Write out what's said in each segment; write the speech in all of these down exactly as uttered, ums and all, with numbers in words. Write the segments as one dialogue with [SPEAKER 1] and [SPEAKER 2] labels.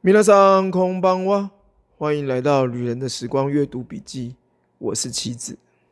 [SPEAKER 1] 皆さんこんばんは，欢迎来到旅人的时光阅读笔记，我是妻子。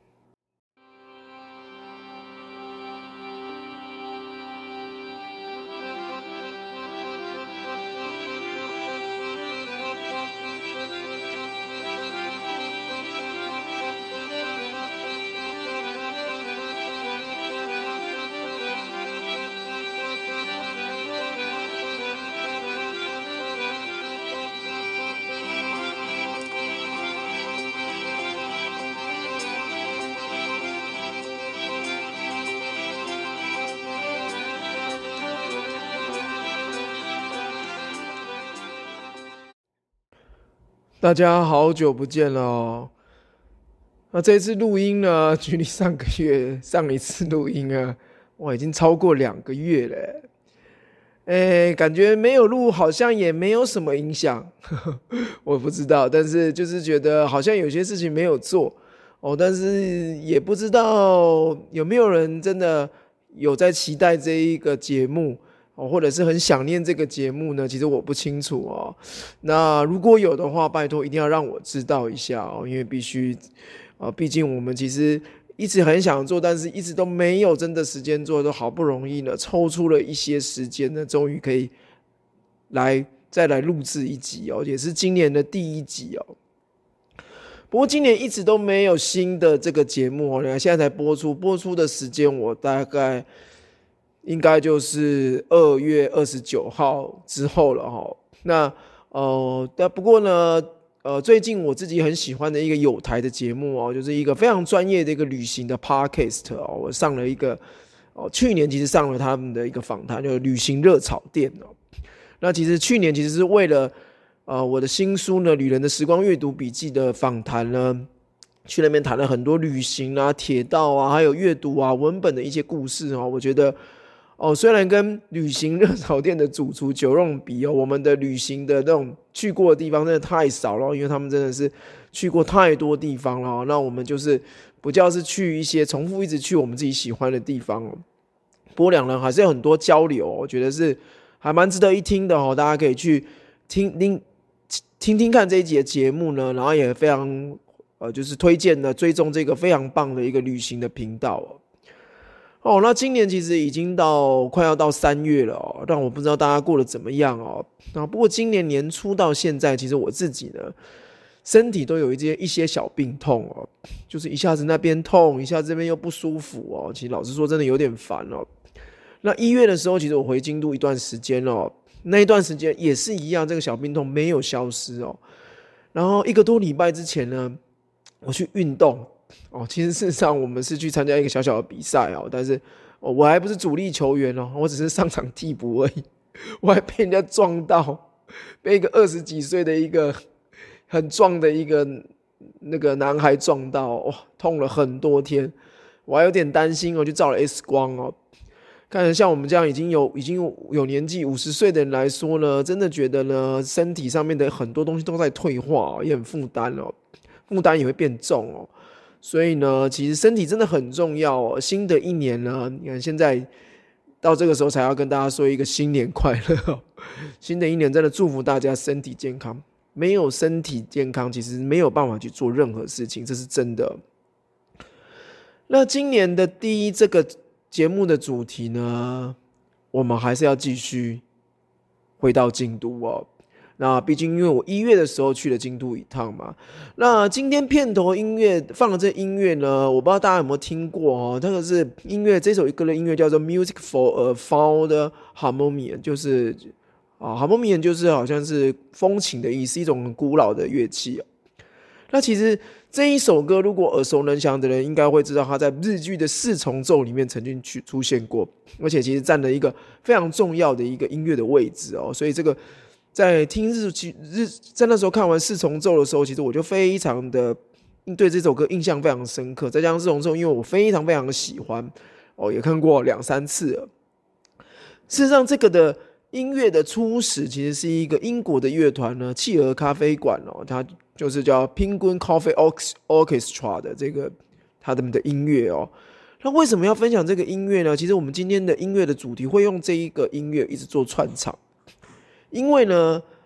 [SPEAKER 1] 大家好久不见了哦。那这次录音呢，距离上个月上一次录音啊，哇，已经超过两个月了。哎，感觉没有录好像也没有什么影响，我不知道，但是就是觉得好像有些事情没有做哦，但是也不知道有没有人真的有在期待这一个节目。哦，或者是很想念这个节目呢？其实我不清楚哦。那如果有的话，拜托一定要让我知道一下哦，因为必须，呃，毕竟我们其实一直很想做，但是一直都没有真的时间做，都好不容易呢抽出了一些时间呢，终于可以来再来录制一集哦，也是今年的第一集哦。不过今年一直都没有新的这个节目哦，你看现在才播出，播出的时间我大概。应该就是二月二十九号之后了哈。那呃，但不过呢，呃，最近我自己很喜欢的一个有台的节目哦，就是一个非常专业的一个旅行的 podcast 哦，我上了一个哦，去年其实上了他们的一个访谈，就是旅行热炒店哦。那其实去年其实是为了呃我的新书呢《旅人的时光阅读笔记》的访谈呢。去那边谈了很多旅行啊、铁道啊，还有阅读啊、文本的一些故事哦。我觉得哦，虽然跟旅行热炒店的主厨九荣比哦，我们的旅行的那种去过的地方真的太少了，因为他们真的是去过太多地方了。那我们就是不叫是去一些重复一直去我们自己喜欢的地方哦。不过两人还是有很多交流，我觉得是还蛮值得一听的哦。大家可以去听听听听看这一集的节目呢，然后也非常呃，就是推荐的追踪这个非常棒的一个旅行的频道哦。哦，那今年其实已经到快要到三月了哦，但我不知道大家过得怎么样哦。那不过今年年初到现在，其实我自己呢，身体都有一些一些小病痛哦，就是一下子那边痛，一下子这边又不舒服哦。其实老实说，真的有点烦哦。那一月的时候，其实我回京都一段时间哦，那一段时间也是一样，这个小病痛没有消失哦。然后一个多礼拜之前呢，我去运动。哦，其实事实上我们是去参加一个小小的比赛哦，但是、哦、我还不是主力球员哦，我只是上场替补而已，我还被人家撞到，被一个二十几岁的一个很壮的一个那个男孩撞到，哇，痛了很多天，我还有点担心，我去照了 X 光哦，看着像我们这样已经有已经有年纪五十岁的人来说呢，真的觉得呢身体上面的很多东西都在退化、哦，也很负担哦，负担也会变重哦。所以呢，其实身体真的很重要哦。新的一年呢，你看现在到这个时候才要跟大家说一个新年快乐哦。新的一年真的祝福大家身体健康，没有身体健康，其实没有办法去做任何事情，这是真的。那今年的第一这个节目的主题呢，我们还是要继续回到京都哦。那毕竟因为我一月的时候去了京都一趟嘛，那今天片头音乐放的这音乐呢，我不知道大家有没有听过哦，这个是音乐，这首歌的音乐叫做 Music for a Fond Harmonium， 就是啊 Harmonium 就是好像是风琴的意思，一种很古老的乐器、哦、那其实这一首歌如果耳熟能详的人应该会知道，它在日剧的四重奏里面曾经去出现过，而且其实占了一个非常重要的一个音乐的位置哦，所以这个在听日日在那时候看完四重奏的时候，其实我就非常的对这首歌印象非常深刻。再加上四重奏，因为我非常非常的喜欢哦，也看过两三次了。事实上，这个的音乐的初始其实是一个英国的乐团呢，企鹅咖啡馆哦，它就是叫 Penguin Coffee Orchestra 的这个他们的音乐哦。那为什么要分享这个音乐呢？其实我们今天的音乐的主题会用这一个音乐一直做串场。因为呢，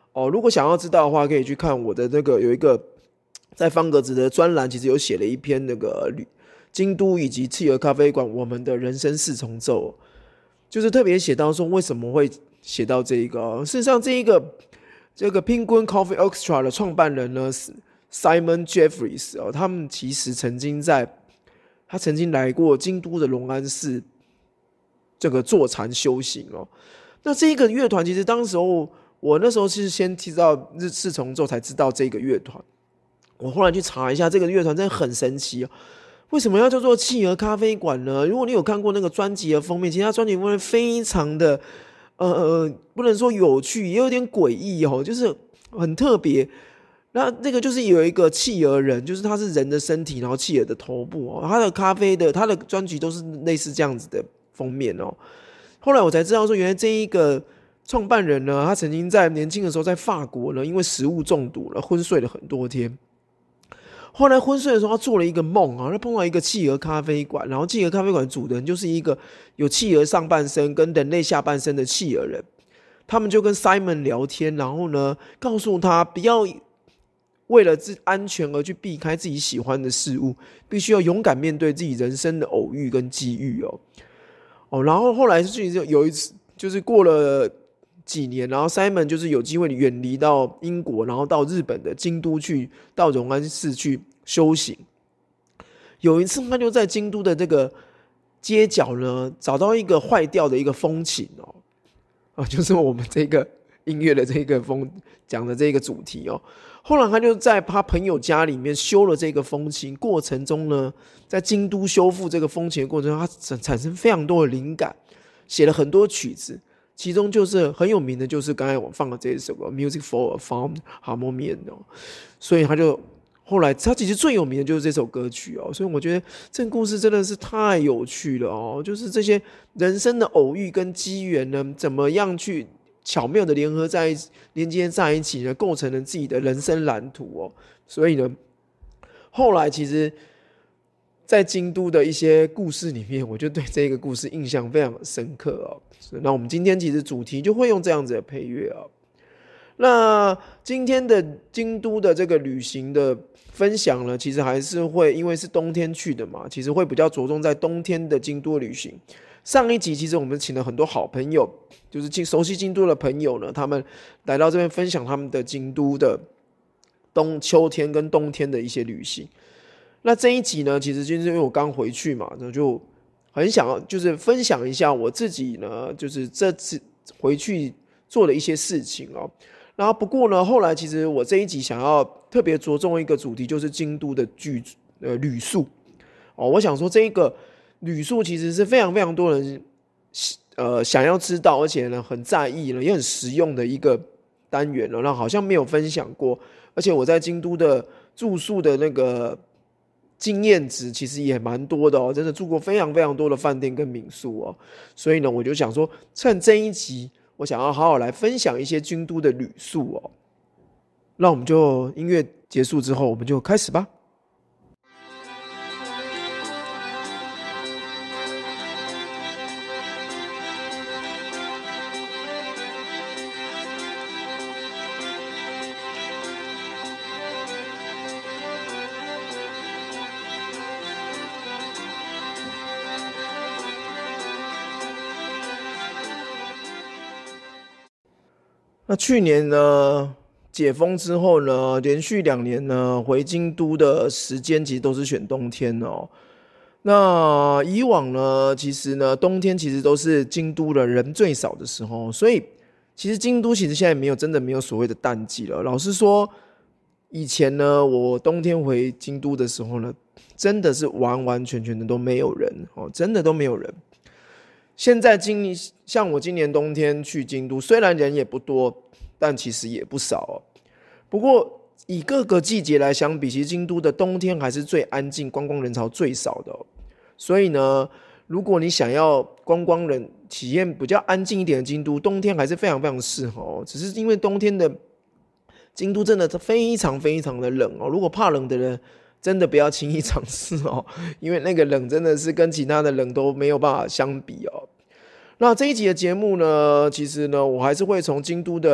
[SPEAKER 1] 哦。如果想要知道的话，可以去看我的那个有一个在方格子的专栏，其实有写了一篇那个京都以及企鹅咖啡馆我们的人生四重奏，就是特别写到说为什么会写到这一个、哦。事实上，这一个这个 Penguin Coffee Extra 的创办人呢是 Simon Jeffries 哦，他们其实曾经在他曾经来过京都的龙安寺这个坐禅修行哦。那这一个乐团其实当时候我那时候是先知道日四重奏才知道这个乐团，我后来去查一下这个乐团真的很神奇哦。为什么要叫做企鹅咖啡馆呢？如果你有看过那个专辑的封面，其实它专辑封面非常的呃不能说有趣，也有点诡异哦，就是很特别。那那个就是有一个企鹅人，就是他是人的身体，然后企鹅的头部哦。他的咖啡的他的专辑都是类似这样子的封面哦。后来我才知道说，原来这一个创办人呢，他曾经在年轻的时候在法国呢，因为食物中毒了，昏睡了很多天。后来昏睡的时候，他做了一个梦啊，他碰到一个企鹅咖啡馆，然后企鹅咖啡馆主人就是一个有企鹅上半身跟人类下半身的企鹅人。他们就跟 Simon 聊天，然后呢，告诉他不要为了自安全而去避开自己喜欢的事物，必须要勇敢面对自己人生的偶遇跟机遇哦。哦，然后后来就有一次，就是过了几年，然后 Simon 就是有机会远离到英国，然后到日本的京都去，到荣安寺去修行。有一次，他就在京都的这个街角呢，找到一个坏掉的一个风琴哦，啊，就是我们这个音乐的这个风讲的这个主题哦。后来他就在他朋友家里面修了这个风琴，过程中呢，在京都修复这个风琴的过程中，他产生非常多的灵感，写了很多曲子，其中就是很有名的，就是刚才我放的这一首歌《Music for a Farm Harmonium》哦。所以他就后来他其实最有名的就是这首歌曲哦。所以我觉得这个故事真的是太有趣了哦，就是这些人生的偶遇跟机缘呢，怎么样去巧妙的联合在一起，连接在一起呢，构成了自己的人生蓝图哦。所以呢，后来其实，在京都的一些故事里面，我就对这个故事印象非常深刻哦。那我们今天其实主题就会用这样子的配乐哦。那今天的京都的这个旅行的分享呢，其实还是会因为是冬天去的嘛，其实会比较着重在冬天的京都旅行。上一集其实我们请了很多好朋友，就是熟悉京都的朋友呢，他们来到这边分享他们的京都的冬秋天跟冬天的一些旅行。那这一集呢，其实就是因为我刚回去嘛，那就很想要就是分享一下我自己呢，就是这次回去做的一些事情哦。然后不过呢，后来其实我这一集想要特别着重一个主题，就是京都的居呃旅宿哦。我想说这一个旅宿其实是非常非常多人呃想要知道，而且呢很在意呢，也很实用的一个单元了。那好像没有分享过，而且我在京都的住宿的那个经验值其实也蛮多的哦，真的住过非常非常多的饭店跟民宿哦。所以呢，我就想说，趁这一集，我想要好好来分享一些京都的旅宿哦。那我们就音乐结束之后，我们就开始吧。那去年呢，解封之后呢，连续两年呢，回京都的时间其实都是选冬天哦。那以往呢，其实呢，冬天其实都是京都的人最少的时候，所以其实京都其实现在没有真的没有所谓的淡季了。老实说，以前呢，我冬天回京都的时候呢，真的是完完全全的都没有人哦，真的都没有人。现在今像我今年冬天去京都，虽然人也不多，但其实也不少哦。不过以各个季节来相比，其实京都的冬天还是最安静，观光人潮最少的哦。所以呢，如果你想要观光人体验比较安静一点的京都，冬天还是非常非常适合哦。只是因为冬天的京都真的非常非常的冷哦，如果怕冷的人，真的不要轻易尝试哦，因为那个冷真的是跟其他的冷都没有办法相比哦。那这一集的节目呢，其实呢，我还是会从京都的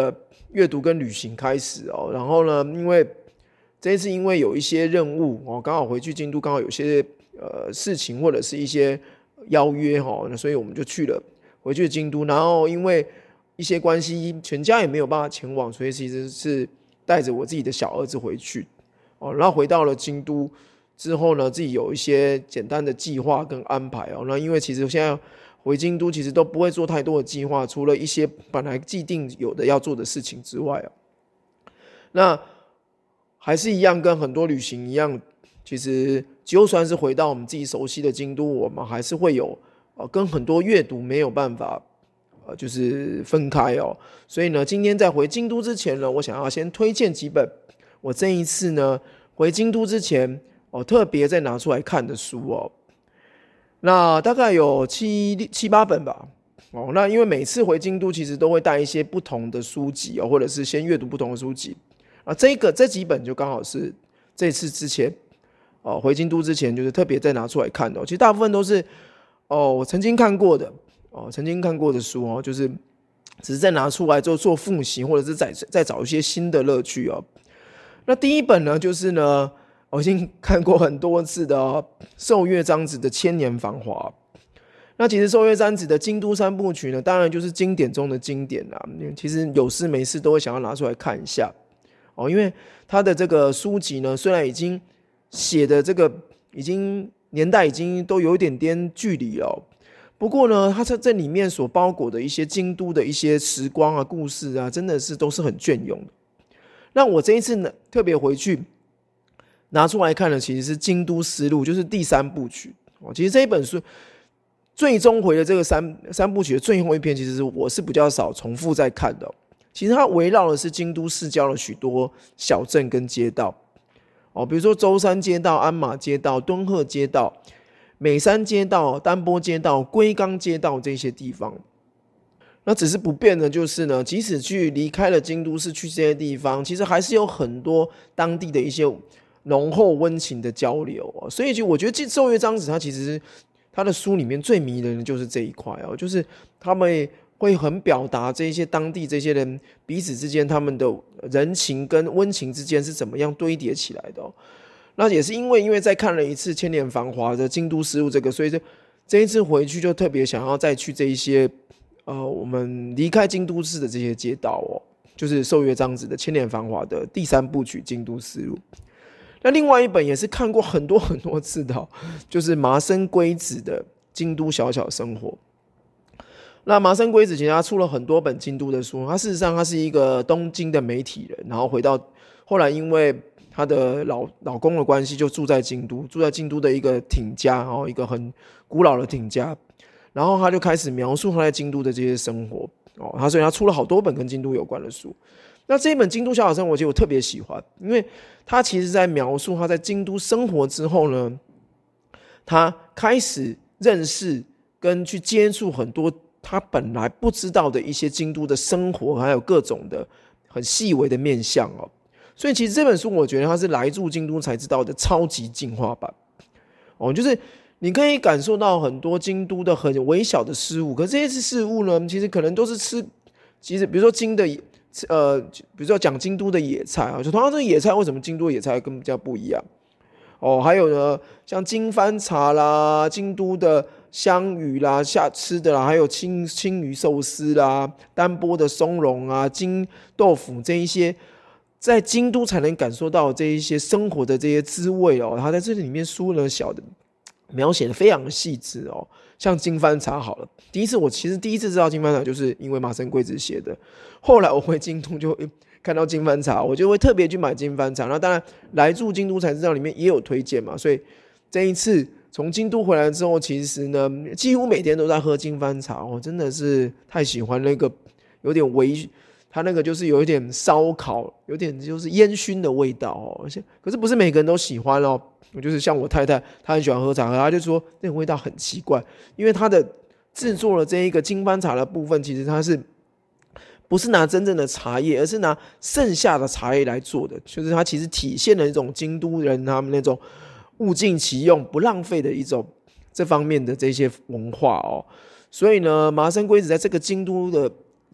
[SPEAKER 1] 阅读跟旅行开始哦。然后呢，因为这一次因为有一些任务哦，刚好回去京都，刚好有些呃事情或者是一些邀约哦，那所以我们就去了回去京都。然后因为一些关系，全家也没有办法前往，所以其实是带着我自己的小儿子回去哦。然后回到了京都之后呢，自己有一些简单的计划跟安排哦。那因为其实现在回京都其实都不会做太多的计划，除了一些本来既定有的要做的事情之外啊，那还是一样跟很多旅行一样，其实就算是回到我们自己熟悉的京都，我们还是会有呃跟很多阅读没有办法。呃，就是分开哦，所以呢，今天在回京都之前呢，我想要先推荐几本我这一次呢回京都之前哦特别再拿出来看的书哦。那大概有七七八本吧哦。那因为每次回京都其实都会带一些不同的书籍哦，或者是先阅读不同的书籍啊。这个这几本就刚好是这次之前哦回京都之前就是特别再拿出来看的哦。其实大部分都是哦我曾经看过的。哦，曾经看过的书哦，就是只是再拿出来做做复习，或者是再再找一些新的乐趣哦。那第一本呢，就是呢，我已经看过很多次的哦，寿月章子的《千年繁华》。那其实寿月章子的京都三部曲呢，当然就是经典中的经典啦。其实有事没事都会想要拿出来看一下哦，因为他的这个书籍呢，虽然已经写的这个已经年代已经都有一点点距离了哦。不过呢，它在这里面所包裹的一些京都的一些时光啊、故事啊，真的是都是很隽永的。那我这一次呢，特别回去拿出来看的，其实是《京都丝路》，就是第三部曲。哦，其实这一本书最终回的这个三三部曲的最后一篇，其实是我是比较少重复在看的哦。其实它围绕的是京都市郊的许多小镇跟街道哦，比如说舟山街道、鞍马街道、敦贺街道。美山街道、丹波街道、龟冈街道这些地方，那只是不变的就是呢，即使去离开了京都市去这些地方，其实还是有很多当地的一些浓厚温情的交流哦。所以就我觉得《寿月章子》它其实它的书里面最迷人的就是这一块哦，就是他们会很表达这些当地这些人彼此之间他们的人情跟温情之间是怎么样堆叠起来的哦。那也是因为因为再看了一次《千年繁华》的京都丝路这个，所以这这一次回去就特别想要再去这一些呃我们离开京都市的这些街道哦，就是寿月章子的《千年繁华》的第三部曲《京都丝路》。那另外一本也是看过很多很多次的哦，就是麻生圭子的《京都小小生活》。那麻生圭子其实他出了很多本京都的书，他事实上他是一个东京的媒体人，然后回到后来因为她的 老, 老公的关系，就住在京都，住在京都的一个町家，然后一个很古老的町家，然后他就开始描述他在京都的这些生活哦。他所以他出了好多本跟京都有关的书。那这一本《京都小小生活》其实我特别喜欢，因为他其实在描述他在京都生活之后呢，他开始认识跟去接触很多他本来不知道的一些京都的生活，还有各种的很细微的面向哦。所以其实这本书我觉得它是来住京都才知道的超级进化版哦，就是你可以感受到很多京都的很微小的事物，可是这些事物呢，其实可能都是吃，其实比如说京的呃，比如说讲京都的野菜啊，就同样这个野菜为什么京都的野菜跟比较不一样哦？还有呢，像金番茶啦、京都的香鱼啦、下吃的啦，还有青青鱼寿司啦、丹波的松茸啊、金豆腐这一些。在京都才能感受到这一些生活的这些滋味哦，他在这里面书呢小的描写的非常细致哦。像金番茶好了，第一次我其实第一次知道金番茶就是因为麻生圭子写的，后来我回京都就看到金番茶，我就会特别去买金番茶。那当然来住京都才知道里面也有推荐嘛，所以这一次从京都回来之后，其实呢几乎每天都在喝金番茶，我真的是太喜欢那个有点微。它那个就是有一点烧烤，有点就是烟熏的味道哦，而且可是不是每个人都喜欢哦。我就是像我太太，她很喜欢喝茶，她就说那个味道很奇怪，因为她的制作了这一个金番茶的部分，其实它是不是拿真正的茶叶，而是拿剩下的茶叶来做的，就是它其实体现了一种京都人他们那种物尽其用、不浪费的一种这方面的这些文化哦。所以呢，麻生圭子在这个京都的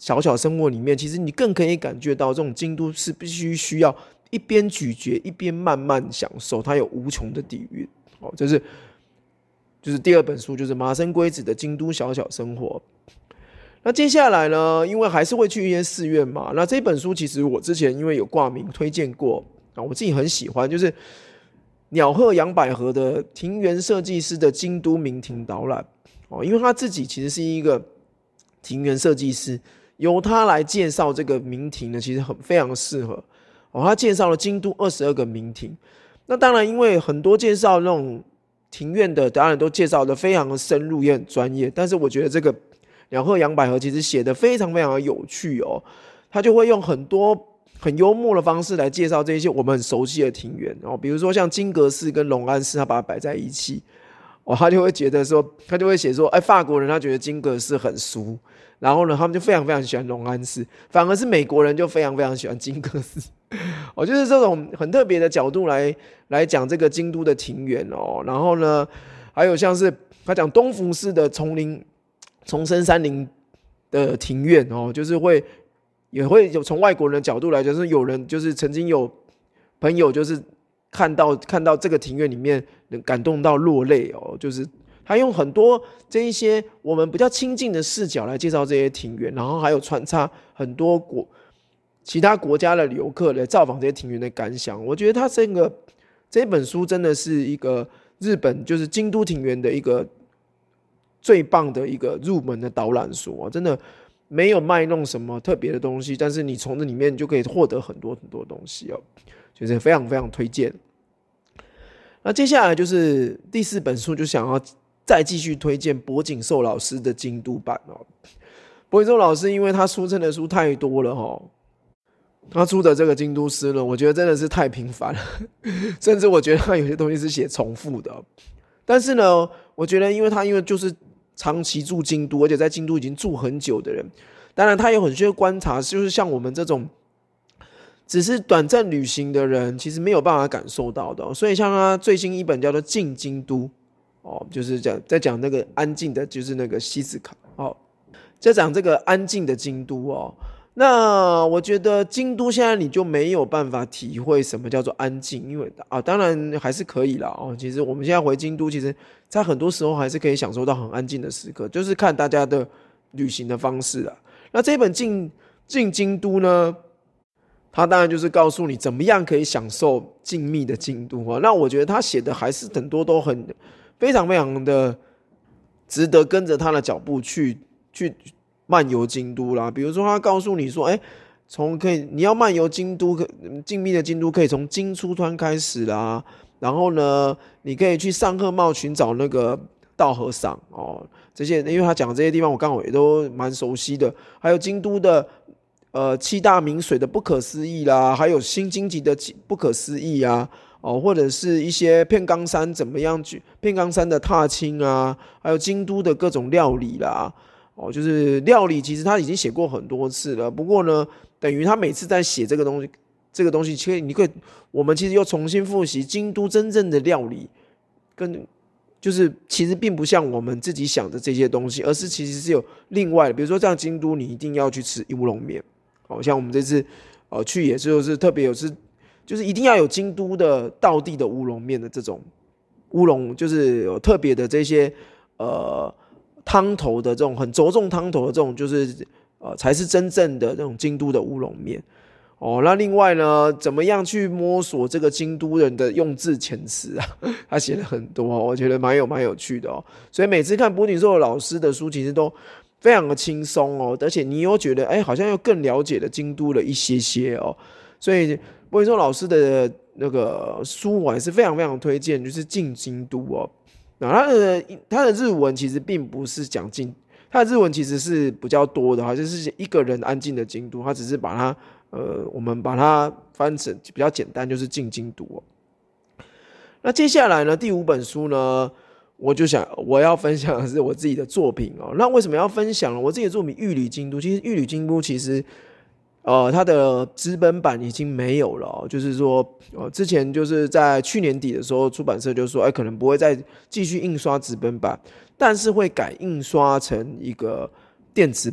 [SPEAKER 1] 小小生活里面，其实你更可以感觉到这种京都是必须需要一边咀嚼一边慢慢享受，它有无穷的底蕴。哦，这是就是第二本书，就是麻生圭子的《京都小小生活》。那接下来呢，因为还是会去一些寺院嘛，那这本书其实我之前因为有挂名推荐过啊，我自己很喜欢，就是鸟贺阳百合的庭园设计师的京都名庭导览哦，因为他自己其实是一个庭园设计师，由他来介绍这个名庭呢，其实很非常适合哦。他介绍了京都二十二个名庭，那当然因为很多介绍那种庭院的，当然都介绍的非常的深入，也很专业，但是我觉得这个鸟贺阳百合其实写的非常非常的有趣哦，他就会用很多很幽默的方式来介绍这些我们很熟悉的庭园哦，比如说像金阁寺跟龙安寺，他把它摆在一起哦，他就会觉得说，他就会写说，哎，法国人他觉得金阁寺很俗，然后呢，他们就非常非常喜欢龙安寺，反而是美国人就非常非常喜欢金阁寺。哦，就是这种很特别的角度来来讲这个京都的庭园哦，然后呢，还有像是他讲东福寺的丛林。重生山林的庭院哦，就是会也会有从外国人的角度来讲，就是有人就是曾经有朋友就是看到看到这个庭院里面能感动到落泪哦，就是他用很多这一些我们比较亲近的视角来介绍这些庭院，然后还有穿插很多国其他国家的游客来造访这些庭园的感想。我觉得他这个这本书真的是一个日本就是京都庭园的一个。最棒的一个入门的导览书，真的没有卖弄什么特别的东西，但是你从这里面就可以获得很多很多东西哦，就是非常非常推荐。那接下来就是第四本书，就想要再继续推荐柏井寿老师的京都版哦。柏井寿老师因为他出称的书太多了哦，他出的这个京都诗呢，我觉得真的是太频繁了，甚至我觉得他有些东西是写重复的哦。但是呢，我觉得因为他因为就是长期住京都，而且在京都已经住很久的人，当然他有很多观察，就是像我们这种只是短暂旅行的人，其实没有办法感受到的哦。所以像他最新一本叫做《静京都》哦，就是讲在讲那个安静的，就是那个西斯卡哦，在讲这个安静的京都哦。那我觉得京都现在你就没有办法体会什么叫做安静，因为啊，当然还是可以啦哦。其实我们现在回京都，其实在很多时候还是可以享受到很安静的时刻，就是看大家的旅行的方式啊。那这本进进京都呢，它当然就是告诉你怎么样可以享受静谧的京都啊。那我觉得他写的还是很多都很非常非常的值得跟着他的脚步去去。漫游京都啦，比如说他告诉你说，哎，从可以你要漫游京都，静谧的京都可以从金出川开始啦，然后呢，你可以去上贺茂寻找那个道和尚哦，这些因为他讲的这些地方我刚好也都蛮熟悉的，还有京都的呃七大名水的不可思议啦，还有新京极的不可思议啊，哦，或者是一些片冈山怎么样去片冈山的踏青啊，还有京都的各种料理啦。哦，就是料理，其实他已经写过很多次了。不过呢，等于他每次在写这个东西，这个东西，其实你可以，我们其实又重新复习京都真正的料理，跟就是其实并不像我们自己想的这些东西，而是其实是有另外的，比如说像京都，你一定要去吃乌龙面，好、哦、像我们这次呃去也就是特别有是，就是一定要有京都的道地的乌龙面的这种乌龙，就是有特别的这些呃。汤头的这种很着重汤头的这种，就是呃才是真正的这种京都的乌龙面哦。那另外呢，怎么样去摸索这个京都人的用字遣词啊？他写了很多、哦，我觉得蛮有蛮有趣的哦。所以每次看柏井寿老师的书，其实都非常的轻松哦，而且你又觉得哎，好像又更了解了京都了一些些哦。所以柏井寿老师的那个书我还是非常非常推荐，就是进京都哦。他的他的日文其实并不是讲进，他的日文其实是比较多的，好像是一个人安静的京都，他只是把它呃，我们把它翻成比较简单，就是进京都、哦。那接下来呢，第五本书呢，我就想我要分享的是我自己的作品哦。那为什么要分享呢？我自己的作品《玉里京都》，其实《玉里京都》其实。呃，它的纸本版已经没有了、哦，就是说，呃，之前就是在去年底的时候，出版社就说，哎，可能不会再继续印刷纸本版，但是会改印刷成一个电子版，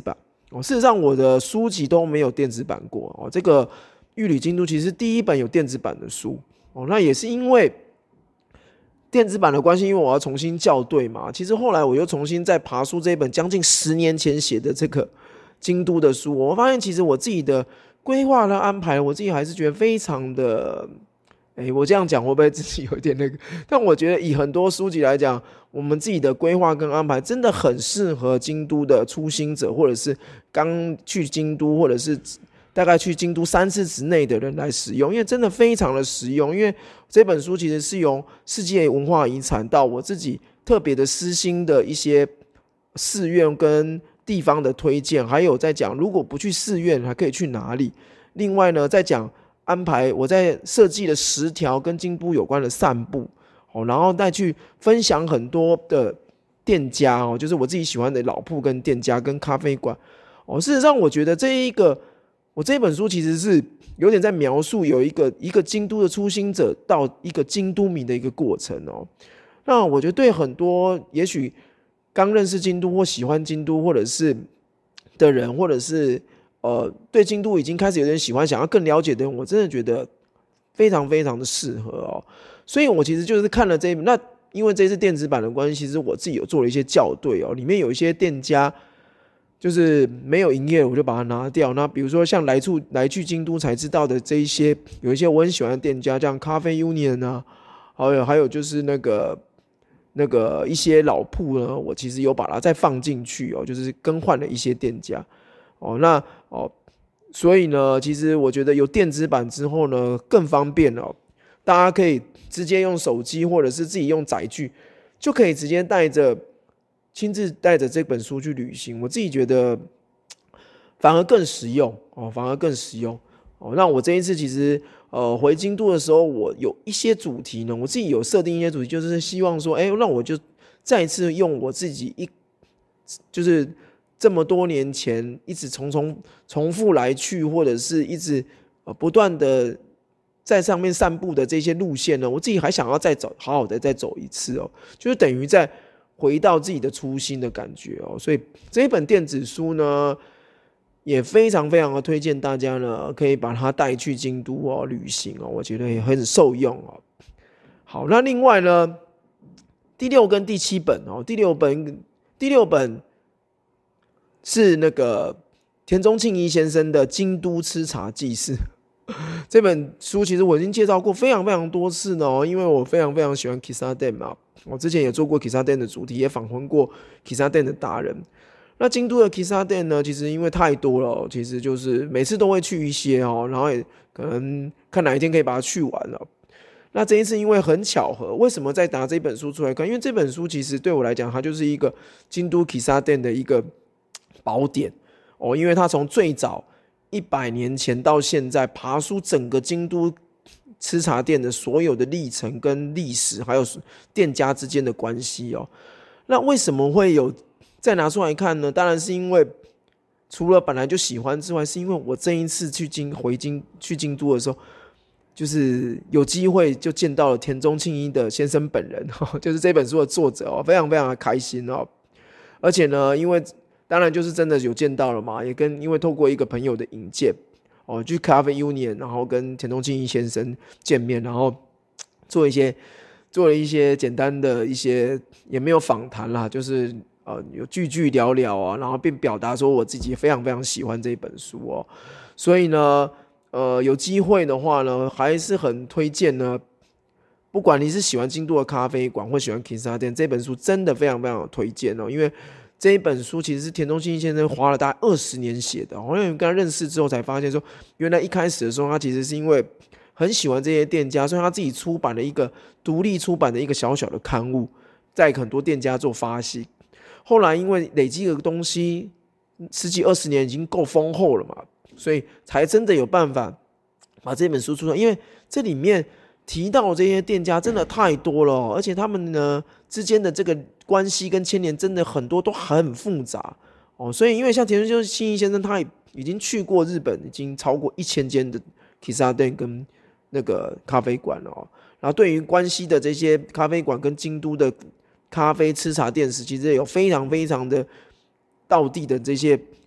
[SPEAKER 1] 哦，事实上我的书籍都没有电子版过哦。这个玉里京都其实第一本有电子版的书哦，那也是因为电子版的关系，因为我要重新校对嘛。其实后来我又重新再爬书这一本将近十年前写的这个京都的书，我发现其实我自己的规划和安排，我自己还是觉得非常的。哎，我这样讲会不会自己有点那个？但我觉得以很多书籍来讲，我们自己的规划跟安排真的很适合京都的初心者，或者是刚去京都，或者是大概去京都三次之内的人来使用，因为真的非常的实用。因为这本书其实是由世界文化遗产到我自己特别的私心的一些寺院跟地方的推荐，还有在讲如果不去寺院还可以去哪里。另外呢，在讲安排我在设计了十条跟京都有关的散步，然后再去分享很多的店家，就是我自己喜欢的老铺跟店家跟咖啡馆。事实上我觉得这一个我这本书其实是有点在描述有一个一个京都的初心者到一个京都迷的一个过程哦。那我觉得对很多也许刚认识京都或喜欢京都或者是的人，或者是呃，对京都已经开始有点喜欢，想要更了解的人，我真的觉得非常非常的适合哦。所以我其实就是看了这一本，那因为这次电子版的关系，其实我自己有做了一些校对哦，里面有一些店家就是没有营业，我就把它拿掉。那比如说像来处来去京都才知道的这一些，有一些我很喜欢的店家，像咖啡 Union 啊，还有还有就是那个那个一些老铺呢，我其实有把它再放进去哦，就是更换了一些店家。哦，那哦，所以呢，其实我觉得有电子版之后呢，更方便哦。大家可以直接用手机或者是自己用载具，就可以直接带着亲自带着这本书去旅行。我自己觉得反而更实用哦，反而更实用哦。那我这一次其实呃回京都的时候，我有一些主题呢，我自己有设定一些主题，就是希望说，哎，让我就再一次用我自己一就是。这么多年前一直重重重复来去，或者是一直呃不断的在上面散步的这些路线呢，我自己还想要再走，好好的再走一次哦，就是等于在回到自己的初心的感觉哦。所以这一本电子书呢，也非常非常的推荐大家呢，可以把它带去京都哦旅行哦，我觉得也很受用哦。好，那另外呢，第六跟第七本哦，第六本第六本。是那个田中庆一先生的《京都吃茶记事》这本书，其实我已经介绍过非常非常多次了哦，因为我非常非常喜欢 Kissaten 嘛，我之前也做过 Kissaten 的主题，也访问过 Kissaten 的达人。那京都的 Kissaten 呢，其实因为太多了、哦，其实就是每次都会去一些哦，然后也可能看哪一天可以把它去完了。那这一次因为很巧合，为什么再拿这本书出来看？因为这本书其实对我来讲，它就是一个京都 Kissaten 的一个宝典哦，因为他从最早一百年前到现在爬出整个京都吃茶店的所有的历程跟历史，还有店家之间的关系哦。那为什么会有再拿出来看呢？当然是因为除了本来就喜欢之外，是因为我这一次去京回京去京都的时候，就是有机会就见到了田中庆一的先生本人哦，就是这本书的作者哦，非常非常的开心哦。而且呢，因为当然就是真的有见到了嘛，也跟因为透过一个朋友的引荐哦，去咖啡 Union， 然后跟田中庆一先生见面，然后做一些做了一些简单的一些也没有访谈啦，就是呃有句句聊聊啊，然后并表达说我自己非常非常喜欢这本书哦，所以呢，呃有机会的话呢，还是很推荐呢。不管你是喜欢京都的咖啡馆或喜欢 Kissaten， 这本书真的非常非常推荐哦，因为这一本书其实是田中庆一先生花了大概二十年写的，好像跟他认识之后才发现说，原来一开始的时候他其实是因为很喜欢这些店家，所以他自己出版了一个独立出版的一个小小的刊物，在很多店家做发行。后来因为累积的东西十几二十年已经够丰厚了嘛，所以才真的有办法把这本书出来，因为这里面提到这些店家真的太多了、哦，而且他们呢之间的这个关系跟牵连真的很多都很复杂哦。所以因为像田中庆一先生，他已经去过日本，已经超过一千间的 Kissaten 跟那个咖啡馆了、哦。然后对于关西的这些咖啡馆跟京都的咖啡吃茶店史，其实有非常非常的道地的这些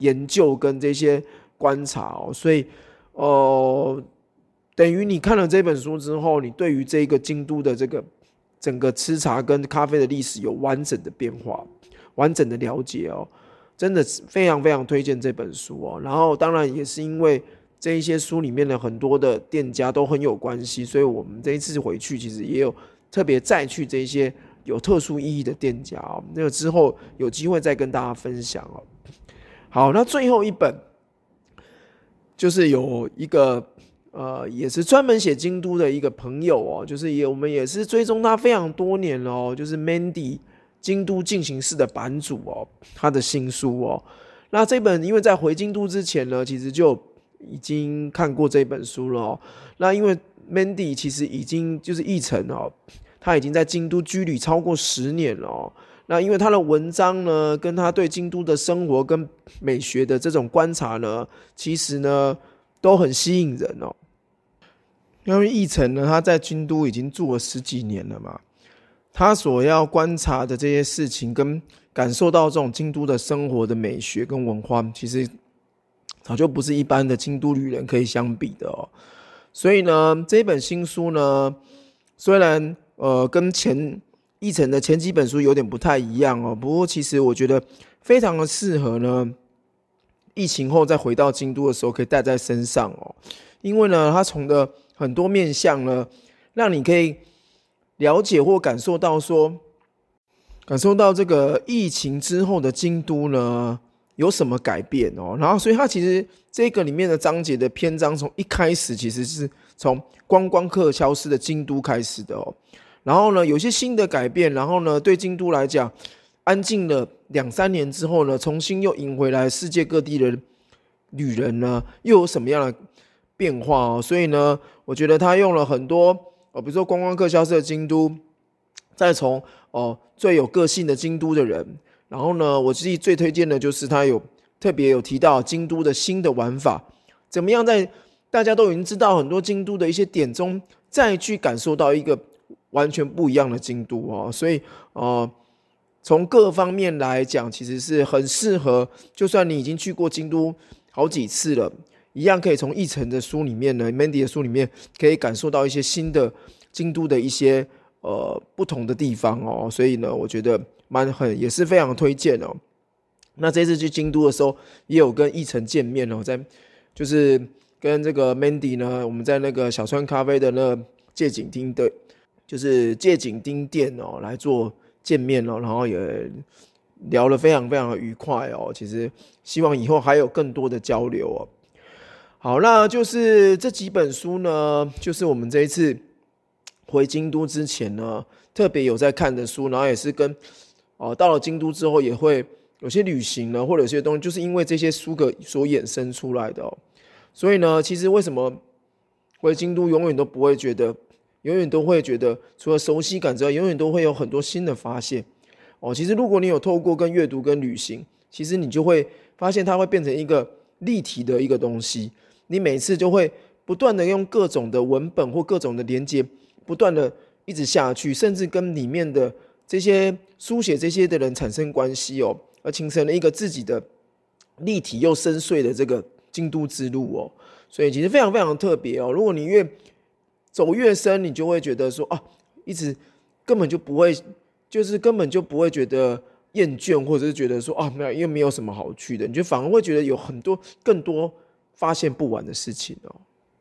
[SPEAKER 1] 研究跟这些观察哦，所以呃，等于你看了这本书之后，你对于这个京都的这个整个吃茶跟咖啡的历史有完整的变化、完整的了解哦，真的非常非常推荐这本书哦。然后当然也是因为这一些书里面的很多的店家都很有关系，所以我们这一次回去其实也有特别再去这些有特殊意义的店家哦，那个之后有机会再跟大家分享哦。好，那最后一本就是有一个呃，也是专门写京都的一个朋友哦，就是也我们也是追踪他非常多年了哦，就是 Mandy 京都进行式的版主哦，他的新书哦。那这本因为在回京都之前呢，其实就已经看过这本书了哦。那因为 Mandy 其实已经就是译成哦，他已经在京都居旅超过十年了哦。那因为他的文章呢，跟他对京都的生活跟美学的这种观察呢，其实呢都很吸引人哦。因为奕成呢，他在京都已经住了十几年了嘛，他所要观察的这些事情，跟感受到这种京都的生活的美学跟文化，其实早就不是一般的京都旅人可以相比的哦。所以呢，这本新书呢，虽然呃跟前奕成的前几本书有点不太一样哦，不过其实我觉得非常的适合呢，疫情后再回到京都的时候可以带在身上哦，因为呢，他从的很多面向呢，让你可以了解或感受到说，感受到这个疫情之后的京都呢有什么改变哦。然后，所以它其实这个里面的章节的篇章从一开始其实是从观光客消失的京都开始的哦。然后呢，有些新的改变，然后呢，对京都来讲，安静了两三年之后呢，重新又迎回来世界各地的旅人呢，又有什么样的变化哦？所以呢，我觉得他用了很多哦，比如说观光客消失的京都，再从哦最有个性的京都的人，然后呢，我自己最推荐的就是他有特别有提到京都的新的玩法，怎么样在大家都已经知道很多京都的一些点中，再去感受到一个完全不一样的京都哦，所以呃，从各方面来讲，其实是很适合，就算你已经去过京都好几次了，一样可以从奕成的书里面呢 ，Mandy 的书里面可以感受到一些新的京都的一些呃不同的地方哦，所以呢，我觉得蛮很也是非常推荐哦。那这次去京都的时候，也有跟奕成见面哦，在就是跟这个 Mandy 呢，我们在那个小川咖啡的那个借景町的。就是借景町店哦来做见面哦，然后也聊得非常非常的愉快哦。其实希望以后还有更多的交流哦。好，那就是这几本书呢，就是我们这一次回京都之前呢，特别有在看的书，然后也是跟哦到了京都之后也会有些旅行呢，或者有些东西，就是因为这些书个所衍生出来的哦。所以呢，其实为什么回京都永远都不会觉得？永远都会觉得，除了熟悉感之外，永远都会有很多新的发现哦。其实，如果你有透过跟阅读跟旅行，其实你就会发现它会变成一个立体的一个东西。你每次就会不断的用各种的文本或各种的连接，不断的一直下去，甚至跟里面的这些书写这些的人产生关系哦，而形成了一个自己的立体又深邃的这个京都之路哦。所以其实非常非常特别哦。如果你越走越深，你就会觉得说啊，一直根本就不会，就是根本就不会觉得厌倦，或者是觉得说啊，没有，因为没有什么好去的，你就反而会觉得有很多更多发现不完的事情哦。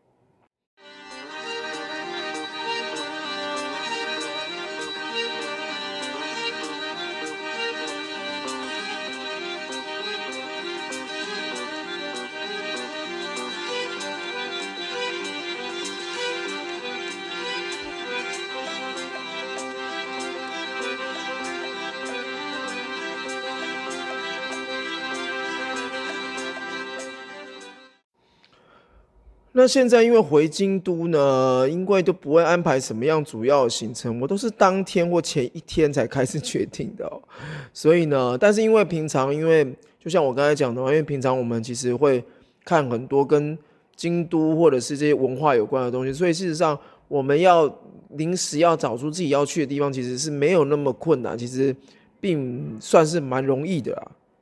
[SPEAKER 1] 那现在因为回京都呢，因为都不会安排什么样主要的行程，我都是当天或前一天才开始决定的哦。所以呢，但是因为平常，因为就像我刚才讲的，因为平常我们其实会看很多跟京都或者是这些文化有关的东西，所以事实上我们要临时要找出自己要去的地方，其实是没有那么困难，其实并算是蛮容易的啦。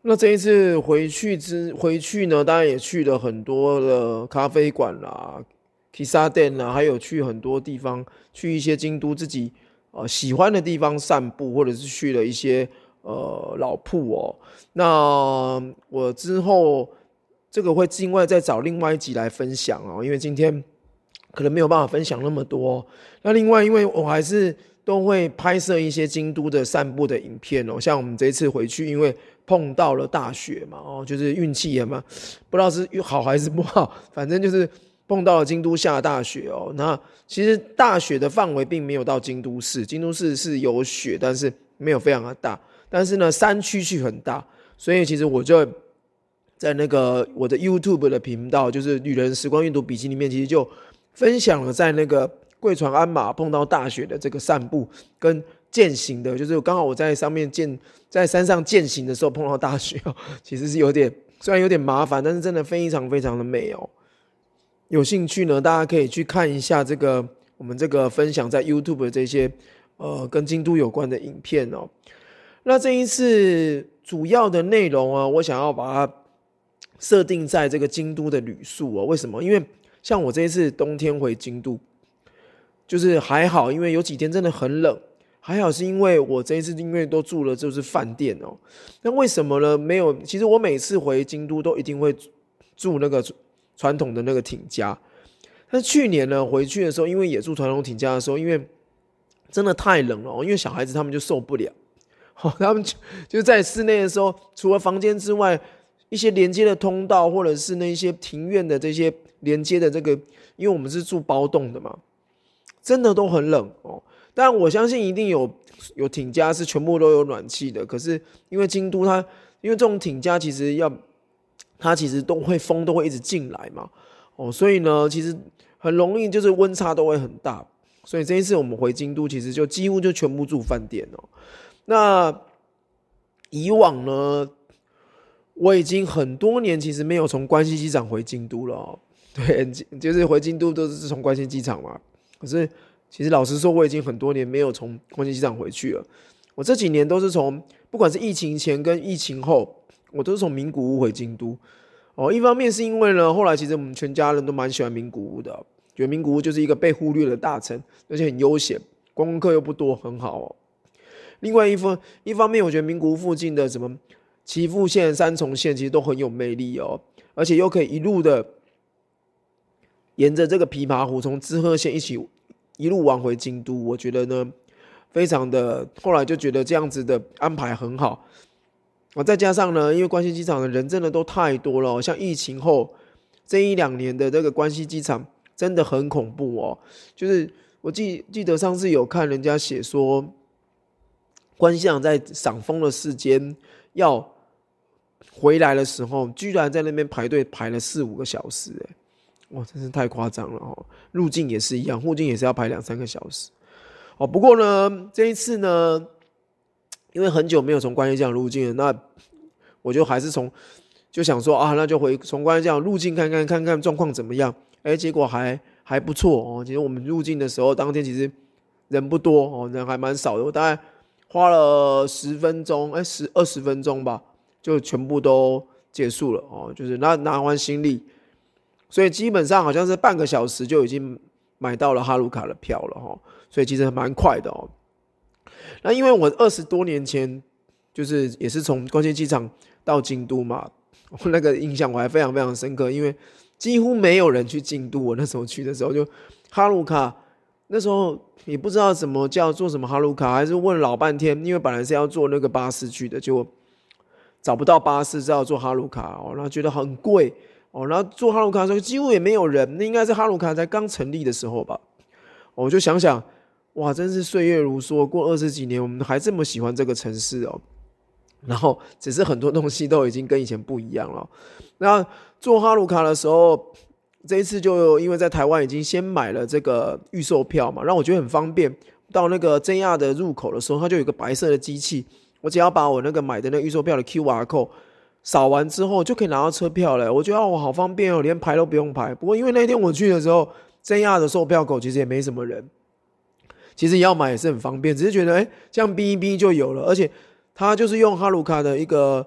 [SPEAKER 1] 那这一次回去之回去呢，当然也去了很多的咖啡馆啦、披萨店啦，还有去很多地方，去一些京都自己呃喜欢的地方散步，或者是去了一些呃老铺哦。那我之后这个会另外再找另外一集来分享哦，因为今天可能没有办法分享那么多。那另外，因为我还是都会拍摄一些京都的散步的影片哦，像我们这一次回去，因为碰到了大雪嘛，哦，就是运气也嘛，不知道是好还是不好，反正就是碰到了京都下大雪哦。那其实大雪的范围并没有到京都市，京都市是有雪，但是没有非常的大，但是呢，山区去很大，所以其实我就在那个我的 YouTube 的频道，就是旅人时光阅读笔记里面，其实就分享了在那个贵船鞍马碰到大雪的这个散步跟健行的，就是刚好我在上面健在山上健行的时候碰到大雪，其实是有点虽然有点麻烦，但是真的非常非常的美哦。有兴趣呢，大家可以去看一下这个我们这个分享在 YouTube 的这些呃跟京都有关的影片哦。那这一次主要的内容啊，我想要把它设定在这个京都的旅宿哦。为什么？因为像我这一次冬天回京都，就是还好，因为有几天真的很冷，还好是因为我这一次因为都住了就是饭店哦。那为什么呢？没有，其实我每次回京都都一定会住那个传统的那个町家。但去年呢回去的时候，因为也住传统町家的时候，因为真的太冷了，因为小孩子他们就受不了，他们就就在室内的时候，除了房间之外，一些连接的通道或者是那些庭院的这些连接的这个，因为我们是住包栋的嘛，真的都很冷哦。但我相信一定有有町家是全部都有暖气的，可是因为京都它因为这种町家其实要它其实都会风都会一直进来嘛，哦，所以呢其实很容易就是温差都会很大，所以这一次我们回京都其实就几乎就全部住饭店哦。那以往呢，我已经很多年其实没有从关西机场回京都了哦。对，就是回京都都是从关西机场嘛。可是其实老实说，我已经很多年没有从关西机场回去了。我这几年都是从不管是疫情前跟疫情后，我都是从名古屋回京都。哦，一方面是因为呢，后来其实我们全家人都蛮喜欢名古屋的，觉得名古屋就是一个被忽略的大城，而且很悠闲，观光客又不多，很好哦。另外一方一方面，我觉得名古屋附近的什么岐阜县、三重县其实都很有魅力哦，而且又可以一路的沿着这个琵琶湖从滋贺县一起一路往回京都，我觉得呢非常的，后来就觉得这样子的安排很好。再加上呢，因为关西机场的人真的都太多了，像疫情后这一两年的这个关西机场真的很恐怖哦。就是我记记得上次有看人家写说，关西机场在赏枫的时间要回来的时候，居然在那边排队排了四五个小时，哎，哇，真是太夸张了哦！入境也是一样，入境也是要排两三个小时。哦，不过呢，这一次呢，因为很久没有从关西机场入境了，那我就还是从就想说啊，那就回从关西机场入境看看看看状况怎么样。哎，结果还还不错哦。其实我们入境的时候，当天其实人不多哦，人还蛮少的。我大概花了十分钟，哎，十二十分钟吧，就全部都结束了哦。就是拿拿完行李，所以基本上好像是半个小时就已经买到了哈鲁卡的票了哈。所以其实蛮快的哦。那因为我二十多年前就是也是从关西机场到京都嘛，我那个印象我还非常非常深刻，因为几乎没有人去京都。我那时候去的时候就哈鲁卡，那时候也不知道什么叫做什么哈鲁卡，还是问老半天，因为本来是要坐那个巴士去的，结果找不到巴士，只好坐哈鲁卡哦，然后觉得很贵哦，然后坐哈鲁卡的时候几乎也没有人，那应该是哈鲁卡才刚成立的时候吧。我就想想，哇，真是岁月如梭，过二十几年，我们还这么喜欢这个城市哦。然后只是很多东西都已经跟以前不一样了。那做哈鲁卡的时候，这一次就因为在台湾已经先买了这个预售票嘛，让我觉得很方便。到那个 J R 的入口的时候，它就有一个白色的机器，我只要把我那个买的那个预售票的 Q R code 扫完之后，就可以拿到车票了。我觉得哦，好方便哦，连排都不用排。不过因为那天我去的时候，J R 的售票口其实也没什么人，其实要买也是很方便，只是觉得哎，这样逼一逼就有了，而且它就是用哈鲁卡的一个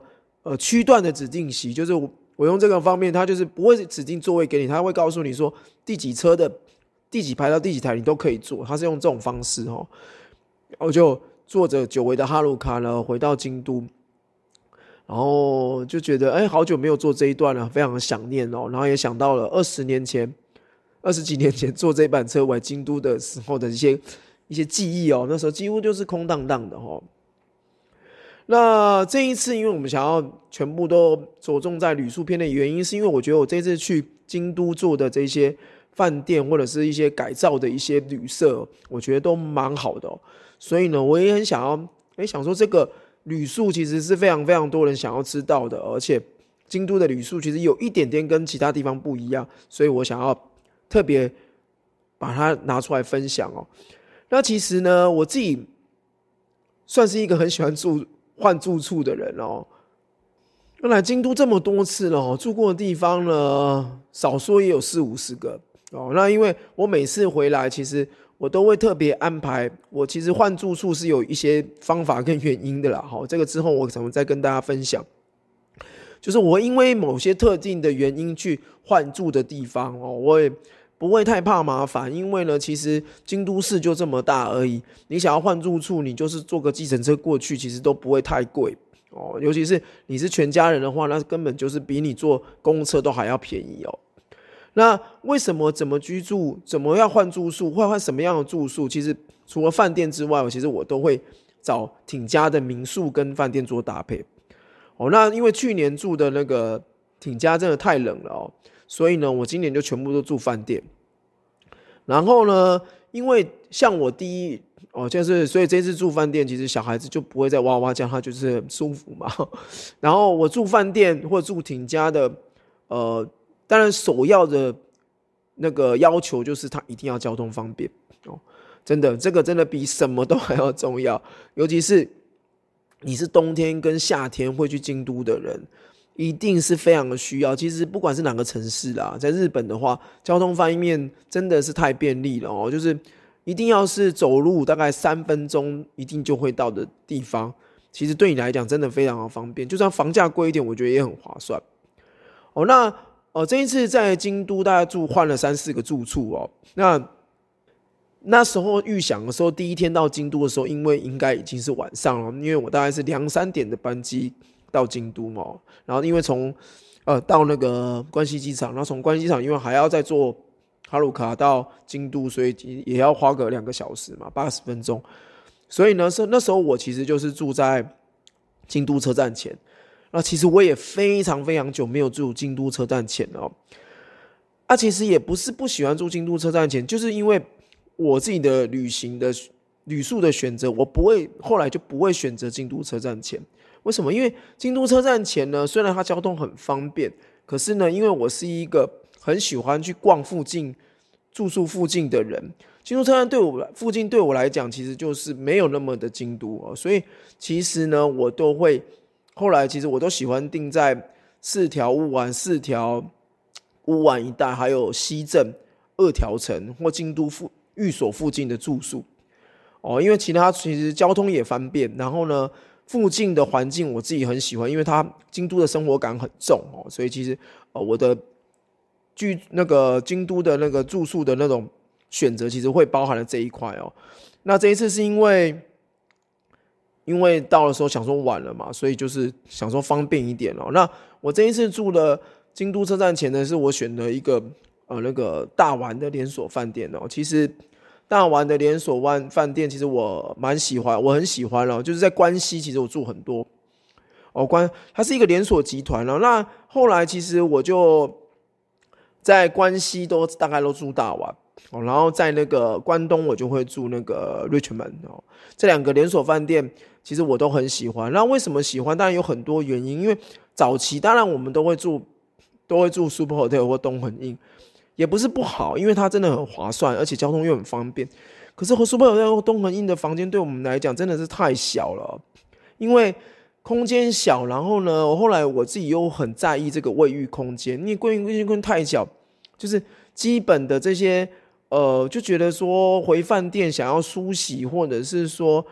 [SPEAKER 1] 呃区段的指定席，就是我我用这个方面，它就是不会指定座位给你，它会告诉你说第几车的第几排到第几台你都可以坐，它是用这种方式哦。我就坐着久违的哈鲁卡呢回到京都，然后就觉得哎，好久没有坐这一段了，非常的想念哦。然后也想到了二十年前、二十几年前坐这班车回京都的时候的一些一些记忆哦。那时候几乎就是空荡荡的哦。那这一次，因为我们想要全部都着重在旅宿篇的原因，是因为我觉得我这次去京都做的这些饭店或者是一些改造的一些旅社，我觉得都蛮好的哦。所以呢，我也很想要，哎，想说这个旅宿其实是非常非常多人想要知道的，而且京都的旅宿其实有一点点跟其他地方不一样，所以我想要特别把它拿出来分享哦。那其实呢，我自己算是一个很喜欢住换住处的人哦。来京都这么多次了哦，住过的地方呢，少说也有四五十个哦。那因为我每次回来，其实我都会特别安排。我其实换住处是有一些方法跟原因的啦。好，这个之后我可能再跟大家分享。就是我因为某些特定的原因去换住的地方哦，我也不会太怕麻烦，因为呢，其实京都市就这么大而已。你想要换住处，你就是坐个计程车过去，其实都不会太贵哦。尤其是你是全家人的话，那根本就是比你坐公车都还要便宜哦。那为什么怎么居住，怎么要换住宿，会换什么样的住宿？其实除了饭店之外，其实我都会找挺家的民宿跟饭店做搭配。哦，那因为去年住的那个挺家真的太冷了哦，所以呢，我今年就全部都住饭店。然后呢，因为像我第一哦，就是所以这次住饭店，其实小孩子就不会再哇哇叫，他就是很舒服嘛。然后我住饭店或者住挺家的，呃，当然首要的那个要求就是他一定要交通方便哦，真的，这个真的比什么都还要重要，尤其是你是冬天跟夏天会去京都的人，一定是非常的需要。其实不管是哪个城市啦，在日本的话，交通方面真的是太便利了哦，就是一定要是走路大概三分钟一定就会到的地方，其实对你来讲真的非常的方便。就算房价贵一点，我觉得也很划算。哦，那呃这一次在京都大概住换了三四个住处哦，那。那时候预想的时候，第一天到京都的时候，因为应该已经是晚上了，因为我大概是两三点的班机到京都嘛，然后因为从呃到那个关西机场，然后从关西机场因为还要再坐哈鲁卡到京都，所以也要花个两个小时嘛，八十分钟。所以呢，那时候我其实就是住在京都车站前。那其实我也非常非常久没有住京都车站前了哦。啊，其实也不是不喜欢住京都车站前，就是因为我自己的旅行的旅宿的选择，我不会后来就不会选择京都车站前。为什么？因为京都车站前呢，虽然它交通很方便，可是呢，因为我是一个很喜欢去逛附近住宿附近的人，京都车站对我附近对我来讲，其实就是没有那么的京都哦，所以其实呢，我都会后来其实我都喜欢定在四条乌丸、四条乌丸一带，还有西正二条城或京都附寓所附近的住宿哦，因为其他其实交通也方便，然后呢，附近的环境我自己很喜欢，因为它京都的生活感很重哦，所以其实呃我的居那个京都的那个住宿的那种选择，其实会包含了这一块哦。那这一次是因为因为到的时候想说晚了嘛，所以就是想说方便一点哦。那我这一次住的京都车站前呢，是我选了一个。呃，那个大丸的连锁饭店哦，其实大丸的连锁饭店，其实我蛮喜欢，我很喜欢哦。就是在关西，其实我住很多哦，关它是一个连锁集团哦。那后来其实我就在关西都大概都住大丸哦，然后在那个关东我就会住那个 Richmond 哦。这两个连锁饭店其实我都很喜欢。那为什么喜欢？当然有很多原因，因为早期当然我们都会住都会住 Super Hotel 或东横印。也不是不好，因为它真的很划算，而且交通又很方便。可是和 Super Hotel 东横印的房间对我们来讲真的是太小了，因为空间小，然后呢，我后来我自己又很在意这个卫浴空间，因为卫浴空间太小，就是基本的这些呃，就觉得说回饭店想要梳洗，或者是说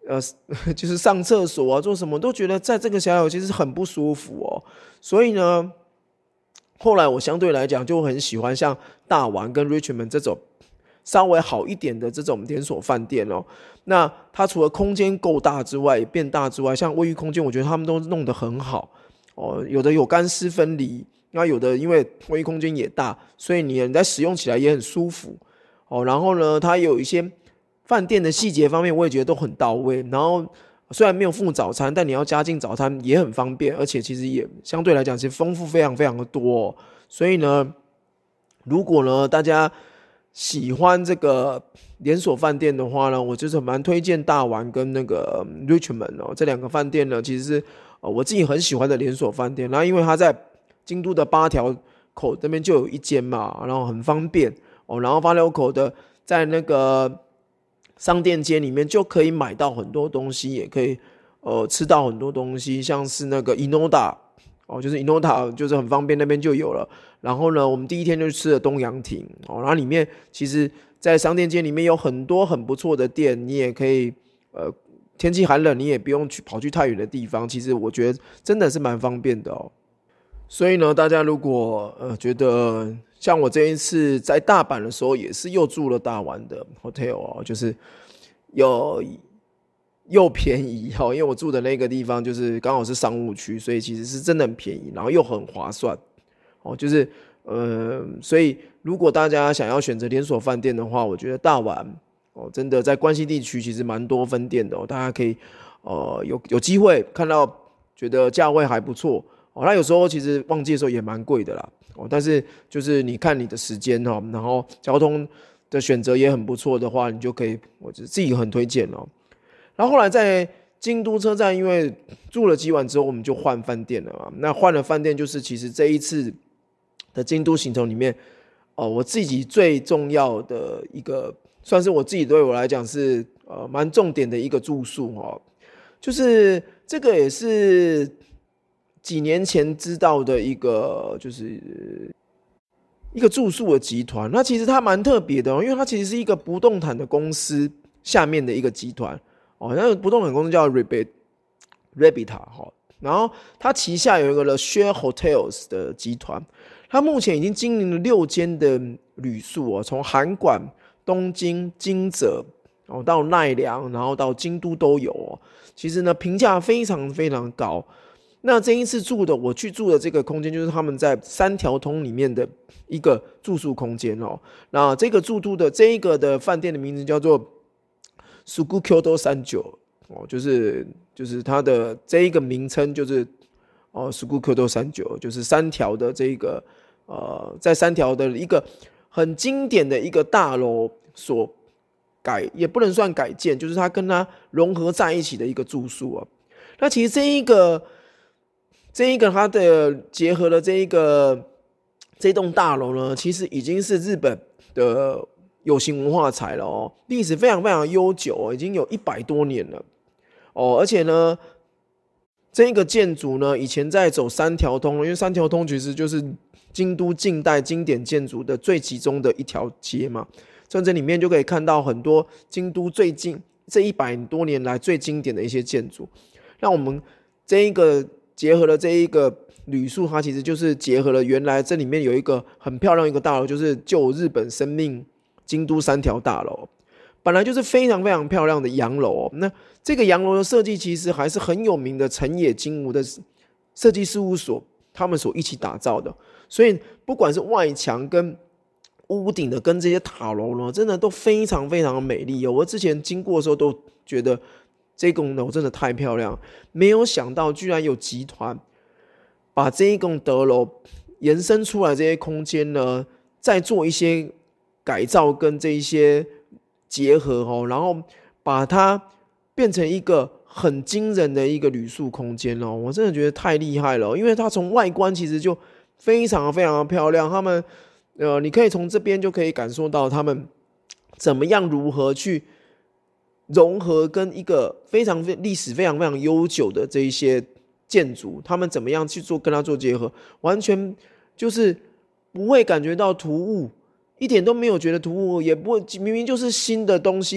[SPEAKER 1] 呃，就是上厕所啊，做什么都觉得在这个小小其实很不舒服哦。所以呢，后来我相对来讲就很喜欢像大丸跟 Richmond 这种稍微好一点的这种连锁饭店哦。那它除了空间够大之外，变大之外，像卫浴空间，我觉得他们都弄得很好哦。有的有干湿分离，那有的因为卫浴空间也大，所以你在使用起来也很舒服哦。然后呢，它有一些饭店的细节方面，我也觉得都很到位。然后虽然没有附早餐，但你要加进早餐也很方便，而且其实也相对来讲其实丰富非常非常的多哦。所以呢，如果呢大家喜欢这个连锁饭店的话呢，我就是蛮推荐大丸跟那个 Richmond 哦，这两个饭店呢，其实是、呃、我自己很喜欢的连锁饭店。然后因为它在京都的八条口那边就有一间嘛，然后很方便哦。然后八条口的在那个商店街里面就可以买到很多东西，也可以呃吃到很多东西，像是那个 Inoda 哦，就是 Inoda 就是很方便，那边就有了。然后呢，我们第一天就吃了东洋亭哦，然后里面其实，在商店街里面有很多很不错的店，你也可以呃天气寒冷，你也不用去跑去太远的地方，其实我觉得真的是蛮方便的哦。所以呢，大家如果呃觉得像我这一次在大阪的时候，也是又住了大丸的 hotel 哦，就是有又便宜哦，因为我住的那个地方就是刚好是商务区，所以其实是真的很便宜，然后又很划算哦，就是呃，所以如果大家想要选择连锁饭店的话，我觉得大丸哦，真的在关西地区其实蛮多分店的哦，大家可以呃有有机会看到，觉得价位还不错哦。那有时候其实旺季的时候也蛮贵的啦哦，但是就是你看你的时间哦，然后交通的选择也很不错的话，你就可以，我自己很推荐哦。然后后来在京都车站，因为住了几晚之后，我们就换饭店了嘛。那换了饭店，就是其实这一次的京都行程里面，哦，我自己最重要的一个，算是我自己对我来讲是呃蛮重点的一个住宿哦，就是这个也是几年前知道的一个，就是一个住宿的集团。那其实它蛮特别的哦，因为它其实是一个不动产的公司下面的一个集团。哦，那个不动产公司叫 Rebita 哈，然后它旗下有一个 The Share Hotels 的集团，它目前已经经营了六间的旅宿哦，从函馆、东京、金泽哦到奈良，然后到京都都有哦。其实呢，评价非常非常高。那这一次住的，我去住的这个空间，就是他们在三条通里面的一个住宿空间哦。那这个住宿的这一个的饭店的名字叫做Suku Kyoto 三九哦，就是就是它的这一个名称就是哦 Suku Kyoto 三九，就是三条的这一个呃，在三条的一个很经典的一个大楼所改，也不能算改建，就是它跟它融合在一起的一个住宿啊。那其实这一个这一个它的结合了这一个这栋大楼呢，其实已经是日本的有形文化财了哦，历史非常非常悠久哦，已经有一百多年了哦。而且呢，这个建筑呢，以前在走三条通，因为三条通其实就是京都近代经典建筑的最集中的一条街嘛，在这里面就可以看到很多京都最近这一百多年来最经典的一些建筑。那我们这一个结合了这一个旅宿，它其实就是结合了原来这里面有一个很漂亮一个大楼，就是旧日本生命京都三条大楼，本来就是非常非常漂亮的洋楼哦。那这个洋楼的设计其实还是很有名的成野金吾的设计事务所他们所一起打造的，所以不管是外墙跟屋顶的跟这些塔楼呢，真的都非常非常的美丽哦。我之前经过的时候都觉得这栋楼真的太漂亮，没有想到居然有集团把这一栋阁楼延伸出来这些空间呢，再做一些改造跟这一些结合哦，然后把它变成一个很惊人的一个旅宿空间哦，我真的觉得太厉害了，因为它从外观其实就非常非常的漂亮，他们呃，你可以从这边就可以感受到他们怎么样如何去融合跟一个非常历史非常非常悠久的这一些建筑，他们怎么样去做跟它做结合，完全就是不会感觉到突兀，一点都没有觉得突兀，也不会明明就是新的东西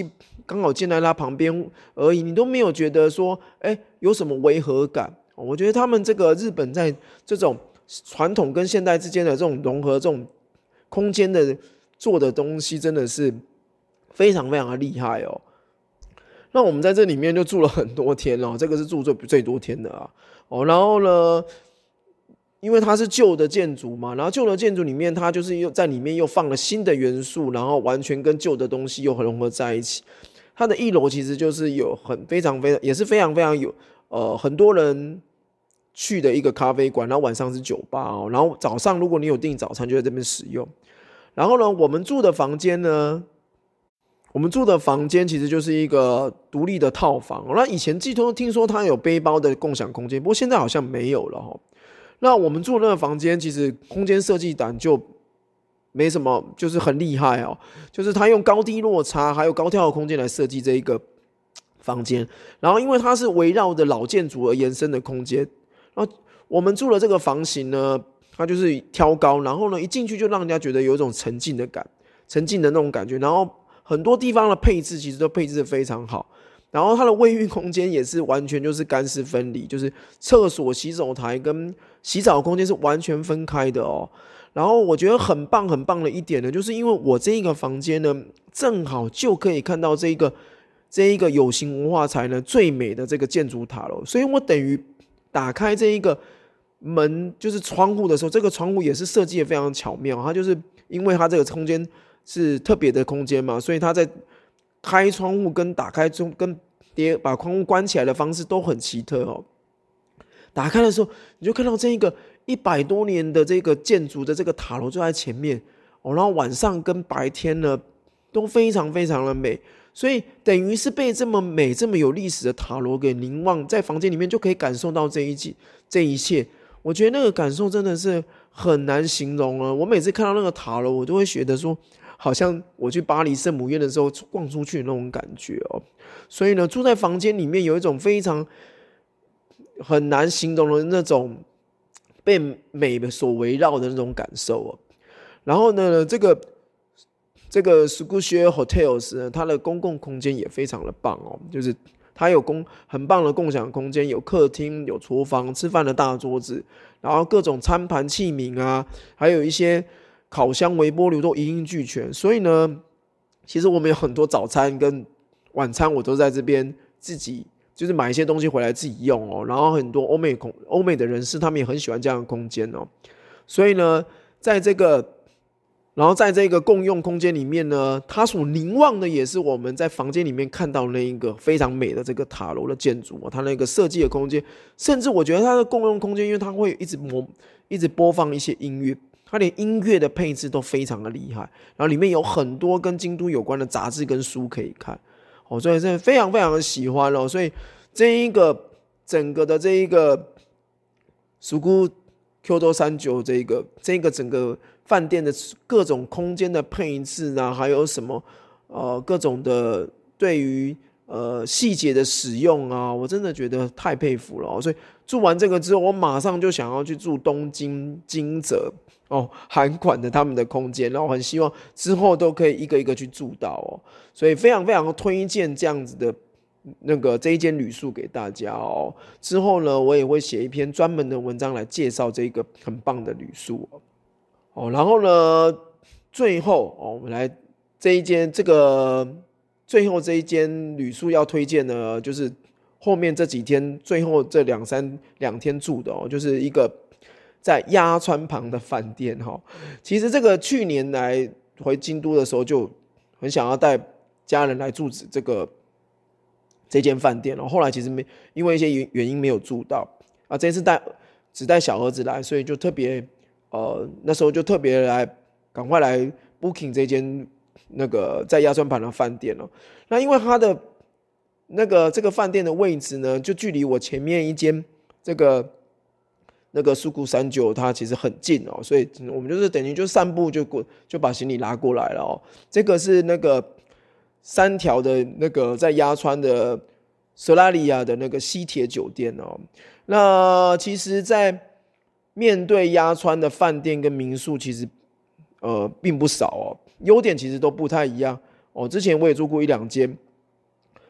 [SPEAKER 1] 刚好建在它旁边而已，你都没有觉得说，哎，有什么违和感。我觉得他们这个日本在这种传统跟现代之间的这种融合，这种空间的做的东西，真的是非常非常的厉害哦。那我们在这里面就住了很多天了，这个是住最最多天的啊。哦，然后呢，因为它是旧的建筑嘛，然后旧的建筑里面，它就是又在里面又放了新的元素，然后完全跟旧的东西又很融合在一起。它的一楼其实就是有很非常非常也是非常非常有呃很多人去的一个咖啡馆，然后晚上是酒吧哦，然后早上如果你有订早餐就在这边使用。然后呢，我们住的房间呢，我们住的房间其实就是一个独立的套房。那以前寄托听说它有背包的共享空间，不过现在好像没有了哈。那我们住的那个房间，其实空间设计感就没什么，就是很厉害哦。就是它用高低落差还有高跳的空间来设计这一个房间，然后因为它是围绕着老建筑而延伸的空间，然后我们住的这个房型呢，它就是挑高，然后呢一进去就让人家觉得有一种沉浸的感，沉浸的那种感觉，然后很多地方的配置其实都配置的非常好。然后它的卫浴空间也是完全就是干湿分离，就是厕所、洗手台跟洗澡空间是完全分开的哦。然后我觉得很棒很棒的一点呢，就是因为我这一个房间呢，正好就可以看到这一个这一个有形文化财呢最美的这个建筑塔楼，所以我等于打开这一个门就是窗户的时候，这个窗户也是设计的非常巧妙，它就是因为它这个空间是特别的空间嘛，所以它在开窗户跟打开中跟叠把窗户关起来的方式都很奇特哦。打开的时候，你就看到这一个一百多年的这个建筑的这个塔楼就在前面哦，然后晚上跟白天呢都非常非常的美，所以等于是被这么美、这么有历史的塔楼给凝望，在房间里面就可以感受到这一切这一切。我觉得那个感受真的是很难形容啊！我每次看到那个塔楼，我都会觉得说，好像我去巴黎圣母院的时候逛出去的那种感觉哦。所以呢，住在房间里面有一种非常很难形容的那种被美所围绕的那种感受哦。然后呢，这个这个 Sukushio Hotels 呢，它的公共空间也非常的棒哦，就是它有公很棒的共享空间，有客厅、有厨房、吃饭的大桌子，然后各种餐盘器皿啊，还有一些烤箱、微波炉都一应俱全。所以呢，其实我们有很多早餐跟晚餐，我都在这边自己就是买一些东西回来自己用哦。然后很多欧美欧美的人士，他们也很喜欢这样的空间哦。所以呢，在这个然后在这个共用空间里面呢，它所凝望的也是我们在房间里面看到那一个非常美的这个塔楼的建筑哦，它那个设计的空间，甚至我觉得它的共用空间，因为它会一直模一直播放一些音乐，它连音乐的配置都非常的厉害，然后里面有很多跟京都有关的杂志跟书可以看哦，所以真的非常非常的喜欢哦，所以这一个整个的这一个俗姑 Q 多三九这个这个整个饭店的各种空间的配置啊，还有什么呃各种的对于呃细节的使用啊，我真的觉得太佩服了哦。所以住完这个之后，我马上就想要去住东京金泽哦韩馆的他们的空间，然后很希望之后都可以一个一个去住到哦。所以非常非常推荐这样子的那个这一间旅宿给大家哦。之后呢，我也会写一篇专门的文章来介绍这个很棒的旅宿哦。哦，然后呢，最后哦，我们来这一间这个最后这一间旅宿要推荐呢，就是后面这几天最后这两三两天住的哦，就是一个在鸭川旁的饭店哈、哦。其实这个去年来回京都的时候，就很想要带家人来住这个这间饭店哦。后来其实没因为一些原因没有住到啊，这次带只带小儿子来，所以就特别。呃，那时候就特别来，赶快来 booking 这间那个在鸭川旁的饭店哦。那因为它的那个这个饭店的位置呢，就距离我前面一间这个那个苏谷三九它其实很近哦，所以我们就是等于就散步就过就把行李拉过来了哦。这个是那个三条的那个在鸭川的索拉利亚的那个西铁酒店哦。那其实，在面对鸭川的饭店跟民宿，其实呃并不少哦，优点其实都不太一样哦。之前我也住过一两间，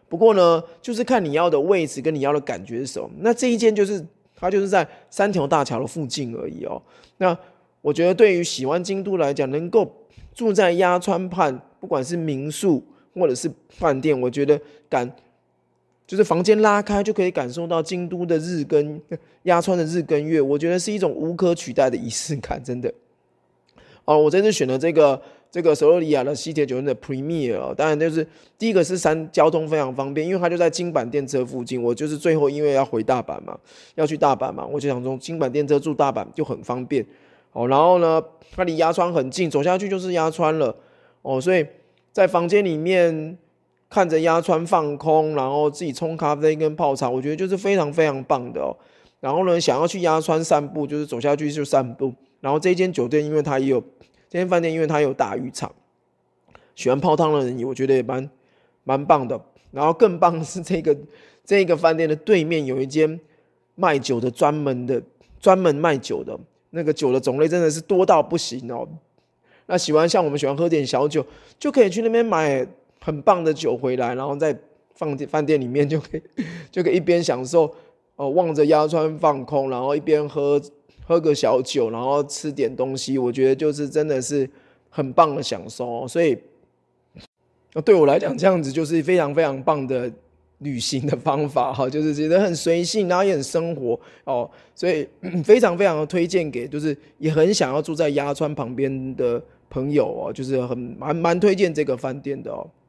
[SPEAKER 1] 不过呢，就是看你要的位置跟你要的感觉是什么。那这一间就是它就是在三条大桥的附近而已哦。那我觉得对于喜欢京都来讲，能够住在鸭川畔，不管是民宿或者是饭店，我觉得感就是房间拉开就可以感受到京都的日跟鸭川的日跟月，我觉得是一种无可取代的仪式感，真的。哦，我这次选了这个这个索罗里亚的西铁酒店的 Premier，哦，当然就是第一个是三交通非常方便，因为它就在京阪电车附近。我就是最后因为要回大阪嘛，要去大阪嘛，我就想从京阪电车住大阪就很方便。哦，然后呢，它离鸭川很近，走下去就是鸭川了。哦，所以在房间里面看着鸭川放空，然后自己冲咖啡跟泡茶，我觉得就是非常非常棒的哦。然后呢，想要去鸭川散步，就是走下去就散步。然后这间酒店，因为它也有这间饭店，因为它有大浴场，喜欢泡汤的人，我觉得也蛮蛮棒的。然后更棒的是这个这个饭店的对面有一间卖酒的专门的专门卖酒的，那个酒的种类真的是多到不行哦。那喜欢像我们喜欢喝点小酒，就可以去那边买很棒的酒回来，然后在饭店里面就可以就可以一边享受，呃，望着鸭川放空，然后一边喝喝个小酒，然后吃点东西，我觉得就是真的是很棒的享受哦。所以对我来讲，这样子就是非常非常棒的旅行的方法哈，就是觉得很随性，然后也很生活哦，所以非常非常的推荐给就是也很想要住在鸭川旁边的朋友哦，就是很蛮蛮推荐这个饭店的哦。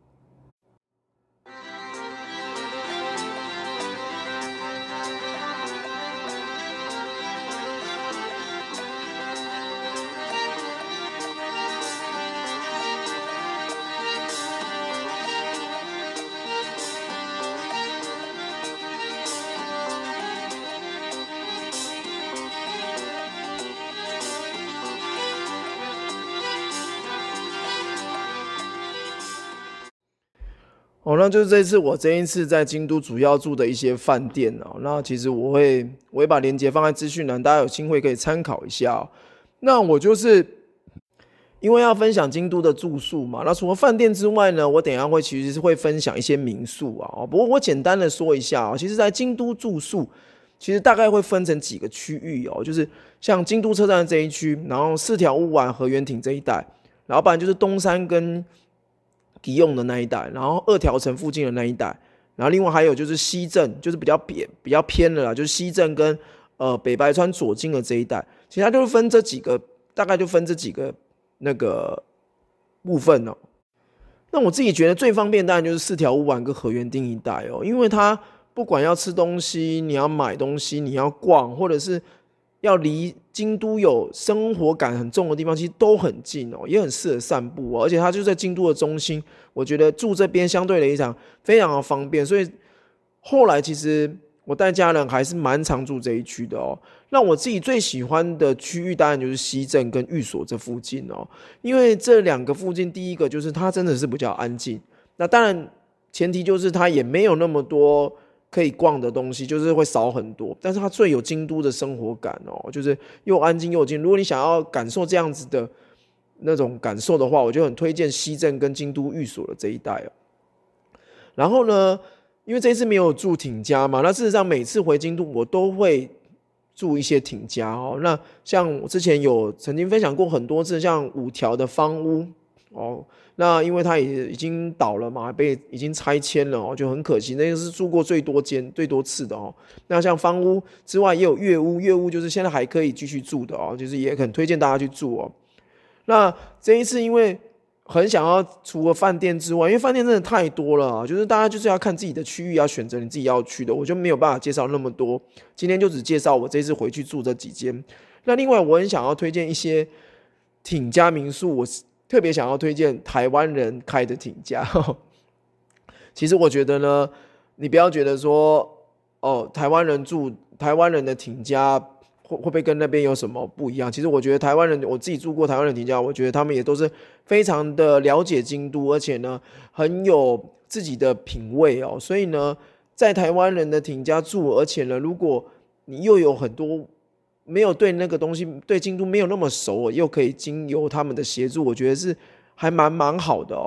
[SPEAKER 1] 哦，那就是这次我这一次在京都主要住的一些饭店哦。那其实我会我会把链接放在资讯栏，大家有机会可以参考一下哦。那我就是因为要分享京都的住宿嘛，那除了饭店之外呢，我等一下会其实是会分享一些民宿啊。不过我简单的说一下啊，其实在京都住宿，其实大概会分成几个区域哦，就是像京都车站这一区，然后四条乌丸、河原町这一带，然后不然就是东山跟吉用的那一带，然后二条城附近的那一带，然后另外还有就是西镇，就是比较偏比较偏的啦，就是西镇跟呃北白川左京的这一带，其实它就是分这几个，大概就分这几个那个部分哦。那我自己觉得最方便当然就是四条乌丸跟河原町一带哦，因为它不管要吃东西，你要买东西，你要逛，或者是要离京都有生活感很重的地方，其实都很近哦，也很适合散步哦。而且它就在京都的中心，我觉得住这边相对来讲非常的方便，所以后来其实我带家人还是蛮常住这一区的哦。那我自己最喜欢的区域当然就是西镇跟寓所这附近哦，因为这两个附近，第一个就是它真的是比较安静，那当然前提就是它也没有那么多可以逛的东西，就是会少很多，但是它最有京都的生活感哦，就是又安静又近。如果你想要感受这样子的那种感受的话，我就很推荐西镇跟京都寓所的这一带哦。然后呢，因为这一次没有住町家嘛，那事实上每次回京都我都会住一些町家哦。那像我之前有曾经分享过很多次，像五条的方屋哦。那因为它也已经倒了嘛，被已经拆迁了哦，就很可惜。那个是住过最多间、最多次的哦。那像方屋之外，也有月屋，月屋就是现在还可以继续住的哦，就是也很推荐大家去住哦。那这一次因为很想要除了饭店之外，因为饭店真的太多了啊，就是大家就是要看自己的区域，要选择你自己要去的，我就没有办法介绍那么多。今天就只介绍我这次回去住这几间。那另外我很想要推荐一些町家民宿，我特别想要推荐台湾人开的町家。其实我觉得呢，你不要觉得说哦，台湾人住台湾人的町家会会不会跟那边有什么不一样？其实我觉得台湾人，我自己住过台湾人町家，我觉得他们也都是非常的了解京都，而且呢很有自己的品味哦。所以呢，在台湾人的町家住，而且呢，如果你又有很多没有对那个东西对京都没有那么熟，又可以经由他们的协助，我觉得是还蛮蛮好的哦。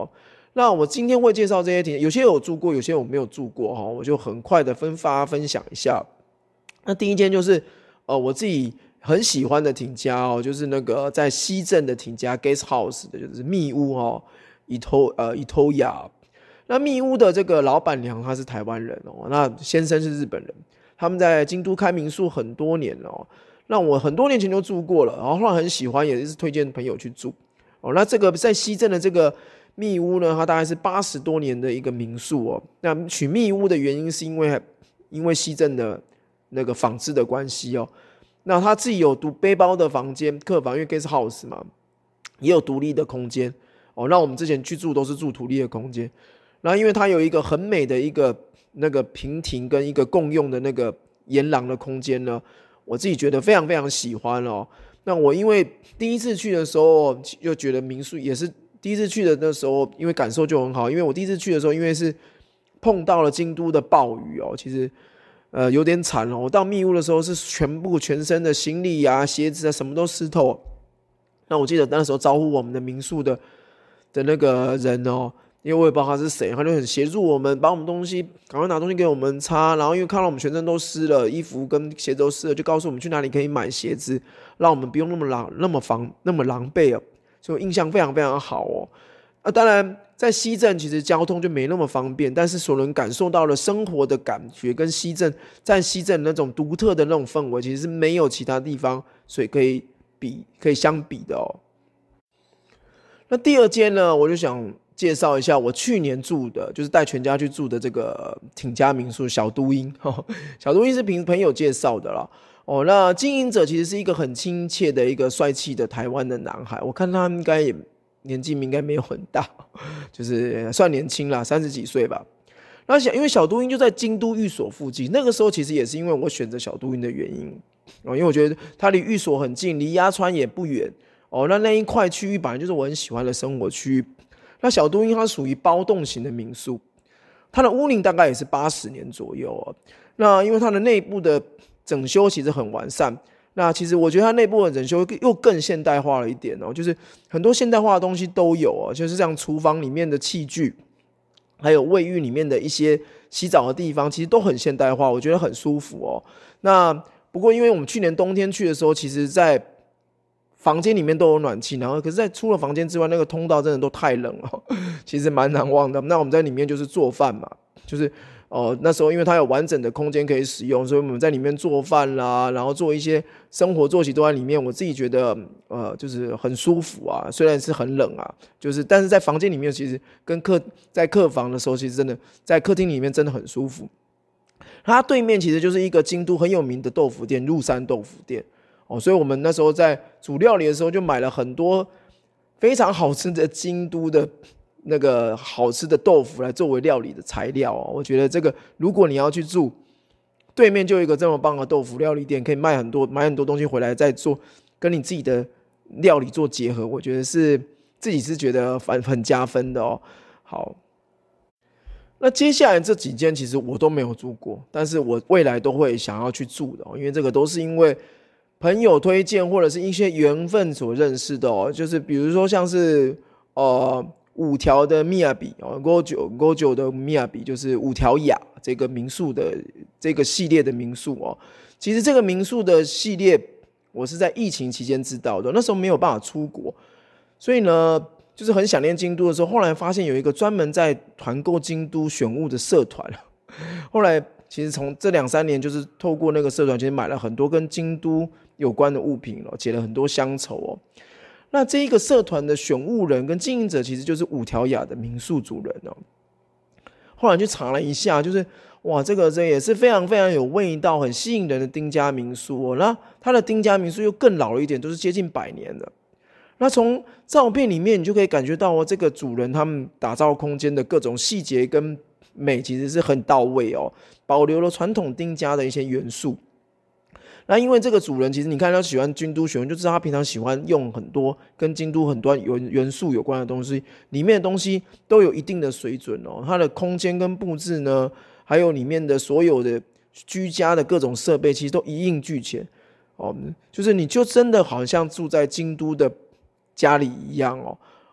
[SPEAKER 1] 那我今天会介绍这些亭，有些有住过，有些我没有住过哈，我就很快的分发分享一下。那第一间就是呃我自己很喜欢的亭家哦，就是那个在西镇的亭家 Guest House 的，就是密屋哦，伊头呃伊头雅。那密屋的这个老板娘她是台湾人哦，那先生是日本人，他们在京都开民宿很多年了哦。那我很多年前就住过了，然后后来很喜欢，也是推荐朋友去住哦。那这个在西镇的这个密屋呢，它大概是八十多年的一个民宿哦。那取密屋的原因是因为因为西镇的那个纺织的关系哦。那他自己有独背包的房间、客房，因为 guest house 嘛，也有独立的空间哦。那我们之前去住都是住独立的空间。然后因为它有一个很美的一个那个平庭跟一个共用的那个沿廊的空间呢，我自己觉得非常非常喜欢哦。那我因为第一次去的时候就觉得民宿也是第一次去的那时候，因为感受就很好。因为我第一次去的时候，因为是碰到了京都的暴雨哦，其实。呃，有点惨哦。我到密屋的时候是全部全身的行李啊、鞋子啊，什么都湿透。那我记得那时候招呼我们的民宿的的那个人哦，因为我也不知道他是谁，他就很协助我们，把我们东西赶快拿东西给我们擦。然后因为看到我们全身都湿了，衣服跟鞋子都湿了，就告诉我们去哪里可以买鞋子，让我们不用那么狼、那么防、那么狼狈哦。所以我印象非常非常好哦。啊，当然，在西镇其实交通就没那么方便，但是所能感受到的生活的感觉跟西镇在西镇那种独特的那种氛围，其实是没有其他地方所以可以比可以相比的哦。那第二间呢，我就想介绍一下我去年住的，就是带全家去住的这个挺家民宿小都英。哦、小都英是凭朋友介绍的啦。哦，那经营者其实是一个很亲切的一个帅气的台湾的男孩，我看他应该也。年纪应该没有很大，就是算年轻啦，三十几岁吧。那想，因为小都英就在京都寓所附近，那个时候其实也是因为我选择小都英的原因哦，因为我觉得它离寓所很近，离鸭川也不远哦。那那一块区域本来就是我很喜欢的生活区域。那小都英它属于包栋型的民宿，它的屋龄大概也是八十年左右哦。那因为它的内部的整修其实很完善。那其实我觉得它内部的整修又更现代化了一点哦，就是很多现代化的东西都有哦，就是像厨房里面的器具，还有卫浴里面的一些洗澡的地方，其实都很现代化，我觉得很舒服哦。那不过因为我们去年冬天去的时候，其实在房间里面都有暖气，然后可是在出了房间之外，那个通道真的都太冷了，其实蛮难忘的。那我们在里面就是做饭嘛，就是。哦，那时候因为它有完整的空间可以使用，所以我们在里面做饭啦，然后做一些生活作息都在里面。我自己觉得，呃，就是很舒服啊，虽然是很冷啊，就是但是在房间里面，其实跟客在客房的时候，其实真的在客厅里面真的很舒服。它对面其实就是一个京都很有名的豆腐店——入山豆腐店。哦，所以我们那时候在煮料理的时候，就买了很多非常好吃的京都的。那个好吃的豆腐来作为料理的材料哦，我觉得这个如果你要去住，对面就有一个这么棒的豆腐料理店，可以卖很多买很多东西回来再做，跟你自己的料理做结合，我觉得是自己是觉得很很加分的哦。好，那接下来这几间其实我都没有住过，但是我未来都会想要去住的哦，因为这个都是因为朋友推荐或者是一些缘分所认识的哦，就是比如说像是呃。五条的米亚比哦，五九五九的米亚比就是五条雅这个民宿的这个系列的民宿哦。其实这个民宿的系列，我是在疫情期间知道的，那时候没有办法出国，所以呢，就是很想念京都的时候，后来发现有一个专门在团购京都选物的社团，后来其实从这两三年，就是透过那个社团，其实买了很多跟京都有关的物品了，解了很多乡愁哦。那这一个社团的选物人跟经营者其实就是五条雅的民宿主人哦。后来去查了一下，就是哇，这个这也是非常非常有味道、很吸引人的丁家民宿哦。那它的丁家民宿又更老了一点，都是接近百年的。那从照片里面你就可以感觉到哦，这个主人他们打造空间的各种细节跟美其实是很到位哦，保留了传统丁家的一些元素。那因为这个主人其实你看他喜欢京都选物，就知道他平常喜欢用很多跟京都很多元素有关的东西，里面的东西都有一定的水准哦。它的空间跟布置呢，还有里面的所有的居家的各种设备，其实都一应俱全哦。就是你就真的好像住在京都的家里一样哦。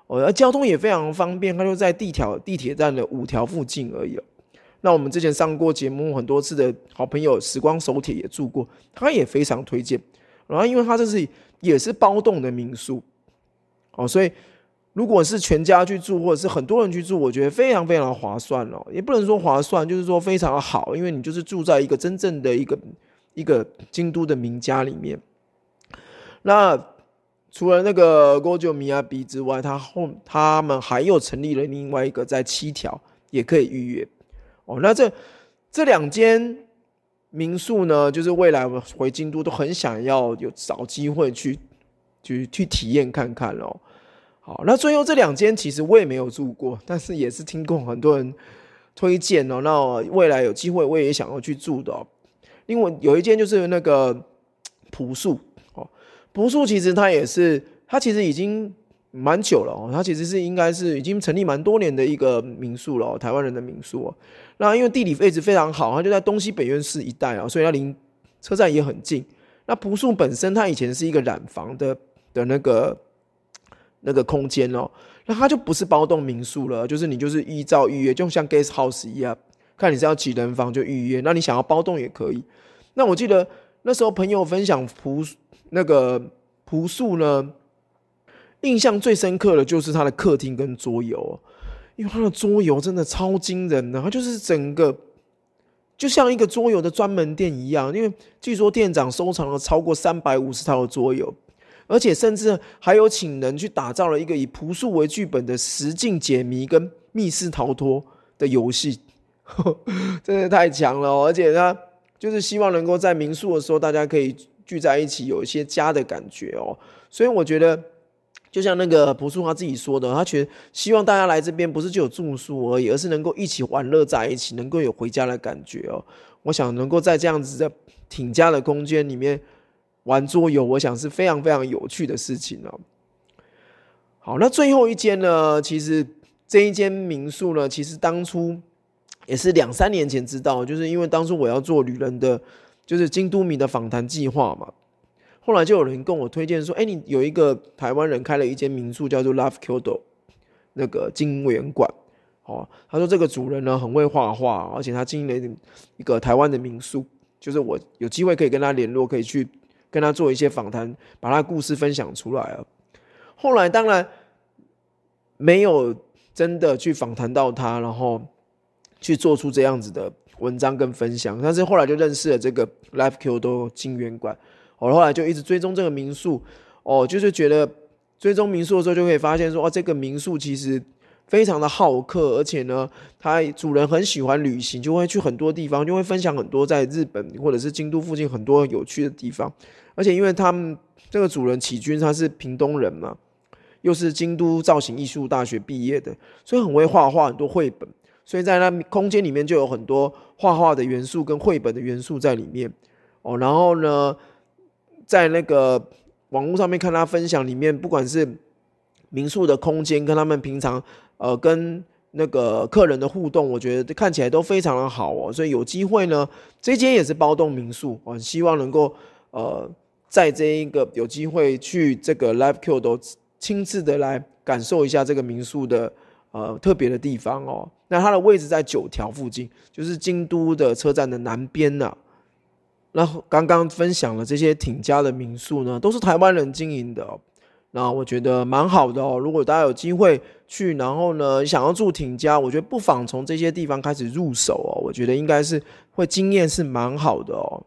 [SPEAKER 1] 哦，而交通也非常方便，它就在地铁地铁站的五条附近而已了。那我们之前上过节目很多次的好朋友时光手铁也住过，他也非常推荐。然后因为他这是也是包栋的民宿，哦，所以如果是全家去住或者是很多人去住，我觉得非常非常划算哦，也不能说划算，就是说非常好，因为你就是住在一个真正的一个一个京都的名家里面。那除了那个 Gojo Miyabi 之外，他后他们还有成立了另外一个在七条也可以预约哦。那这这两间民宿呢，就是未来我回京都都很想要有找机会去去去体验看看哦。好，那最后这两间其实我也没有住过，但是也是听过很多人推荐哦。那未来有机会我也想要去住的哦。另外有一间就是那个朴树。朴树其实它也是，它其实已经蛮久了哦，它其实是应该是已经成立蛮多年的一个民宿了哦，台湾人的民宿哦。那因为地理位置非常好，它就在东西北院市一带啊，所以它离车站也很近。那朴树本身它以前是一个染房的的那个那个空间哦，那它就不是包栋民宿了，就是你就是依照预约，就像 guest house 一样，看你是要几人房就预约，那你想要包栋也可以。那我记得那时候朋友分享朴那个朴树呢，印象最深刻的就是他的客厅跟桌游哦，因为他的桌游真的超惊人的，他就是整个就像一个桌游的专门店一样，因为据说店长收藏了超过三百五十套的桌游，而且甚至还有请人去打造了一个以朴树为剧本的实境解谜跟密室逃脱的游戏，真的太强了哦，而且他就是希望能够在民宿的时候大家可以聚在一起，有一些家的感觉哦。所以我觉得就像那个朴树他自己说的，他觉得希望大家来这边不是只有住宿而已，而是能够一起玩乐在一起，能够有回家的感觉哦。我想能够在这样子的挺家的空间里面玩桌游，我想是非常非常有趣的事情哦。好，那最后一间呢，其实这一间民宿呢，其实当初也是两三年前知道，就是因为当初我要做旅人的就是京都迷的访谈计划嘛，后来就有人跟我推荐说，哎，你有一个台湾人开了一间民宿叫做 Love Kyoto 那个金园馆，哦，他说这个主人呢很会画画，而且他经营了一个台湾的民宿，就是我有机会可以跟他联络，可以去跟他做一些访谈，把他的故事分享出来啊。后来当然没有真的去访谈到他，然后去做出这样子的文章跟分享，但是后来就认识了这个 Life Kyoto 金园馆，我后来就一直追踪这个民宿，哦，就是觉得追踪民宿的时候就可以发现说，哦，这个民宿其实非常的好客，而且呢，他主人很喜欢旅行，就会去很多地方，就会分享很多在日本或者是京都附近很多有趣的地方，而且因为他们这个主人启君他是屏东人嘛，又是京都造型艺术大学毕业的，所以很会画画，很多绘本。所以在那空间里面就有很多画画的元素跟绘本的元素在里面哦。然后呢，在那个网络上面看他分享里面，不管是民宿的空间跟他们平常呃跟那个客人的互动，我觉得看起来都非常的好哦。所以有机会呢，这间也是包栋民宿，我很希望能够呃在这一个有机会去这个 Live Q 都亲自的来感受一下这个民宿的呃特别的地方哦。那它的位置在九条附近，就是京都的车站的南边啊。那刚刚分享了这些挺家的民宿呢，都是台湾人经营的哦。那我觉得蛮好的哦。如果大家有机会去，然后呢想要住挺家，我觉得不妨从这些地方开始入手哦。我觉得应该是会经验是蛮好的哦。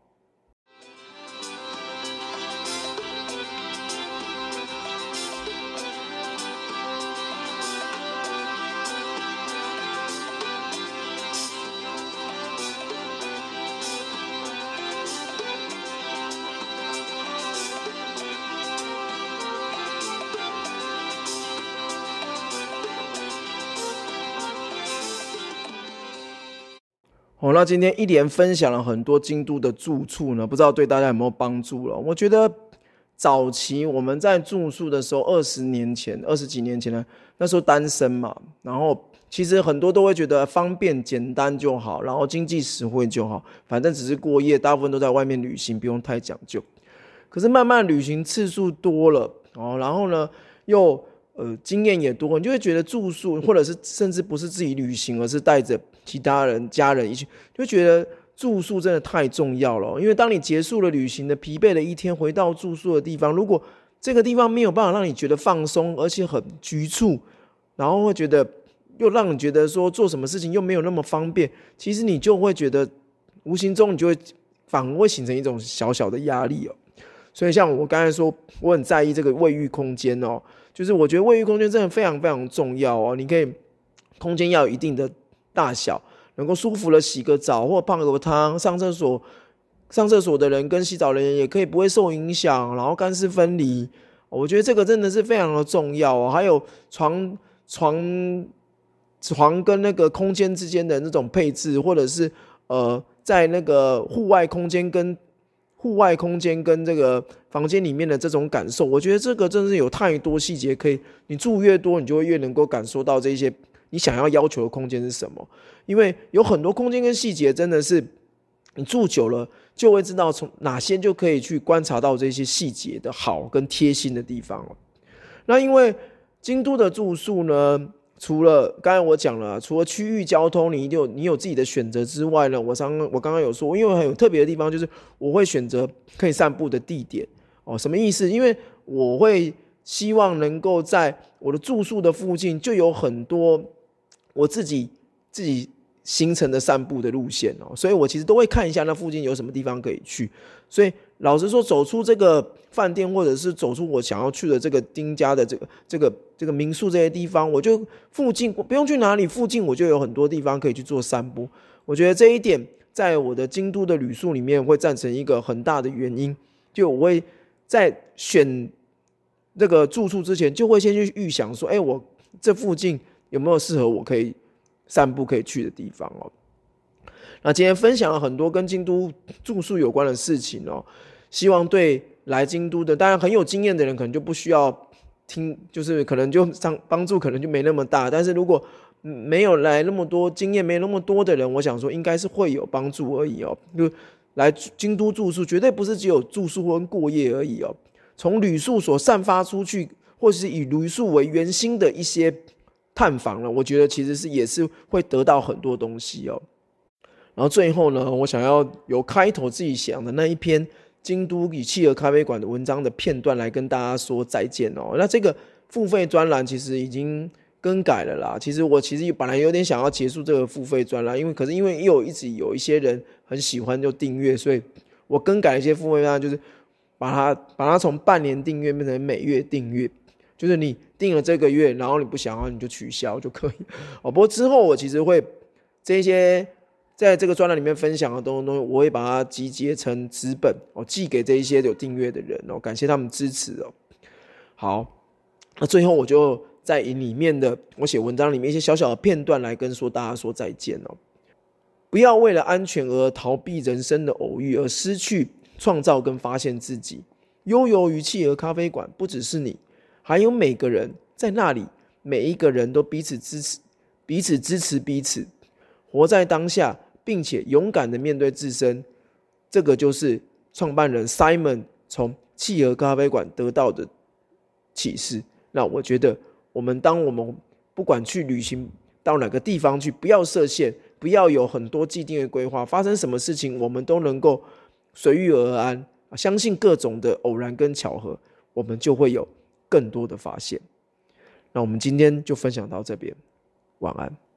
[SPEAKER 1] 哦，那今天一连分享了很多京都的住处呢，不知道对大家有没有帮助了？我觉得早期我们在住宿的时候，二十年前、二十几年前呢，那时候单身嘛，然后其实很多都会觉得方便简单就好，然后经济实惠就好，反正只是过夜，大部分都在外面旅行，不用太讲究。可是慢慢旅行次数多了，哦，然后呢又呃经验也多，你就会觉得住宿或者是甚至不是自己旅行，而是带着其他人家人一起，就觉得住宿真的太重要了。因为当你结束了旅行的疲惫的一天，回到住宿的地方，如果这个地方没有办法让你觉得放松，而且很局促，然后会觉得又让你觉得说做什么事情又没有那么方便，其实你就会觉得无形中你就会反而会形成一种小小的压力哦。所以像我刚才说，我很在意这个卫浴空间哦，就是我觉得卫浴空间真的非常非常重要哦。你可以空间要有一定的大小，能够舒服的洗个澡或泡个汤，上厕所。上厕所的人跟洗澡的人也可以不会受影响，然后干湿分离，我觉得这个真的是非常的重要哦。还有床床床跟那个空间之间的那种配置，或者是呃在那个户外空间跟户外空间跟这个房间里面的这种感受，我觉得这个真是有太多细节可以，你住越多，你就会越能够感受到这些你想要要求的空间是什么。因为有很多空间跟细节真的是你住久了就会知道从哪些就可以去观察到这些细节的好跟贴心的地方了。那因为京都的住宿呢，除了刚才我讲了，除了区域交通你有你有自己的选择之外呢，我刚我刚刚有说，因为很有特别的地方，就是我会选择可以散步的地点哦。什么意思？因为我会希望能够在我的住宿的附近就有很多我自己自己形成的散步的路线哦，所以我其实都会看一下那附近有什么地方可以去。所以老实说，走出这个饭店或者是走出我想要去的这个丁家的这个这个这个民宿这些地方，我就附近不用去哪里，附近我就有很多地方可以去做散步。我觉得这一点在我的京都的旅宿里面会占成一个很大的原因，就我会在选这个住宿之前就会先去预想说，哎，我这附近有没有适合我可以散步可以去的地方哦。那今天分享了很多跟京都住宿有关的事情哦，希望对来京都的当然很有经验的人可能就不需要听，就是可能就帮助可能就没那么大，但是如果没有来那么多经验没那么多的人，我想说应该是会有帮助而已哦。就来京都住宿绝对不是只有住宿跟过夜而已哦，从旅宿所散发出去或是以旅宿为圆心的一些探访了，我觉得其实是也是会得到很多东西哦。然后最后呢，我想要由开头自己想的那一篇京都与企鹅咖啡馆的文章的片段来跟大家说再见哦。那这个付费专栏其实已经更改了啦。其实我其实本来有点想要结束这个付费专栏，因为可是因为又一直有一些人很喜欢就订阅，所以我更改了一些付费专栏，就是把它把它从半年订阅变成每月订阅。就是你订了这个月，然后你不想要你就取消就可以哦。不过之后我其实会这些在这个专栏里面分享的东西，我会把它集结成纸本哦，寄给这一些有订阅的人哦，感谢他们支持哦。好，那最后我就在以里面的我写文章里面一些小小的片段来跟说大家说再见哦。不要为了安全而逃避人生的偶遇，而失去创造跟发现自己。悠游于企鹅咖啡馆，不只是你。还有每个人在那里，每一个人都彼此支持，彼此支持彼此，活在当下，并且勇敢的面对自身。这个就是创办人 Simon 从企鹅咖啡馆得到的启示。那我觉得，我们当我们不管去旅行到哪个地方去，不要设限，不要有很多既定的规划，发生什么事情我们都能够随遇而安，相信各种的偶然跟巧合，我们就会有更多的发现。那我们今天就分享到这边，晚安。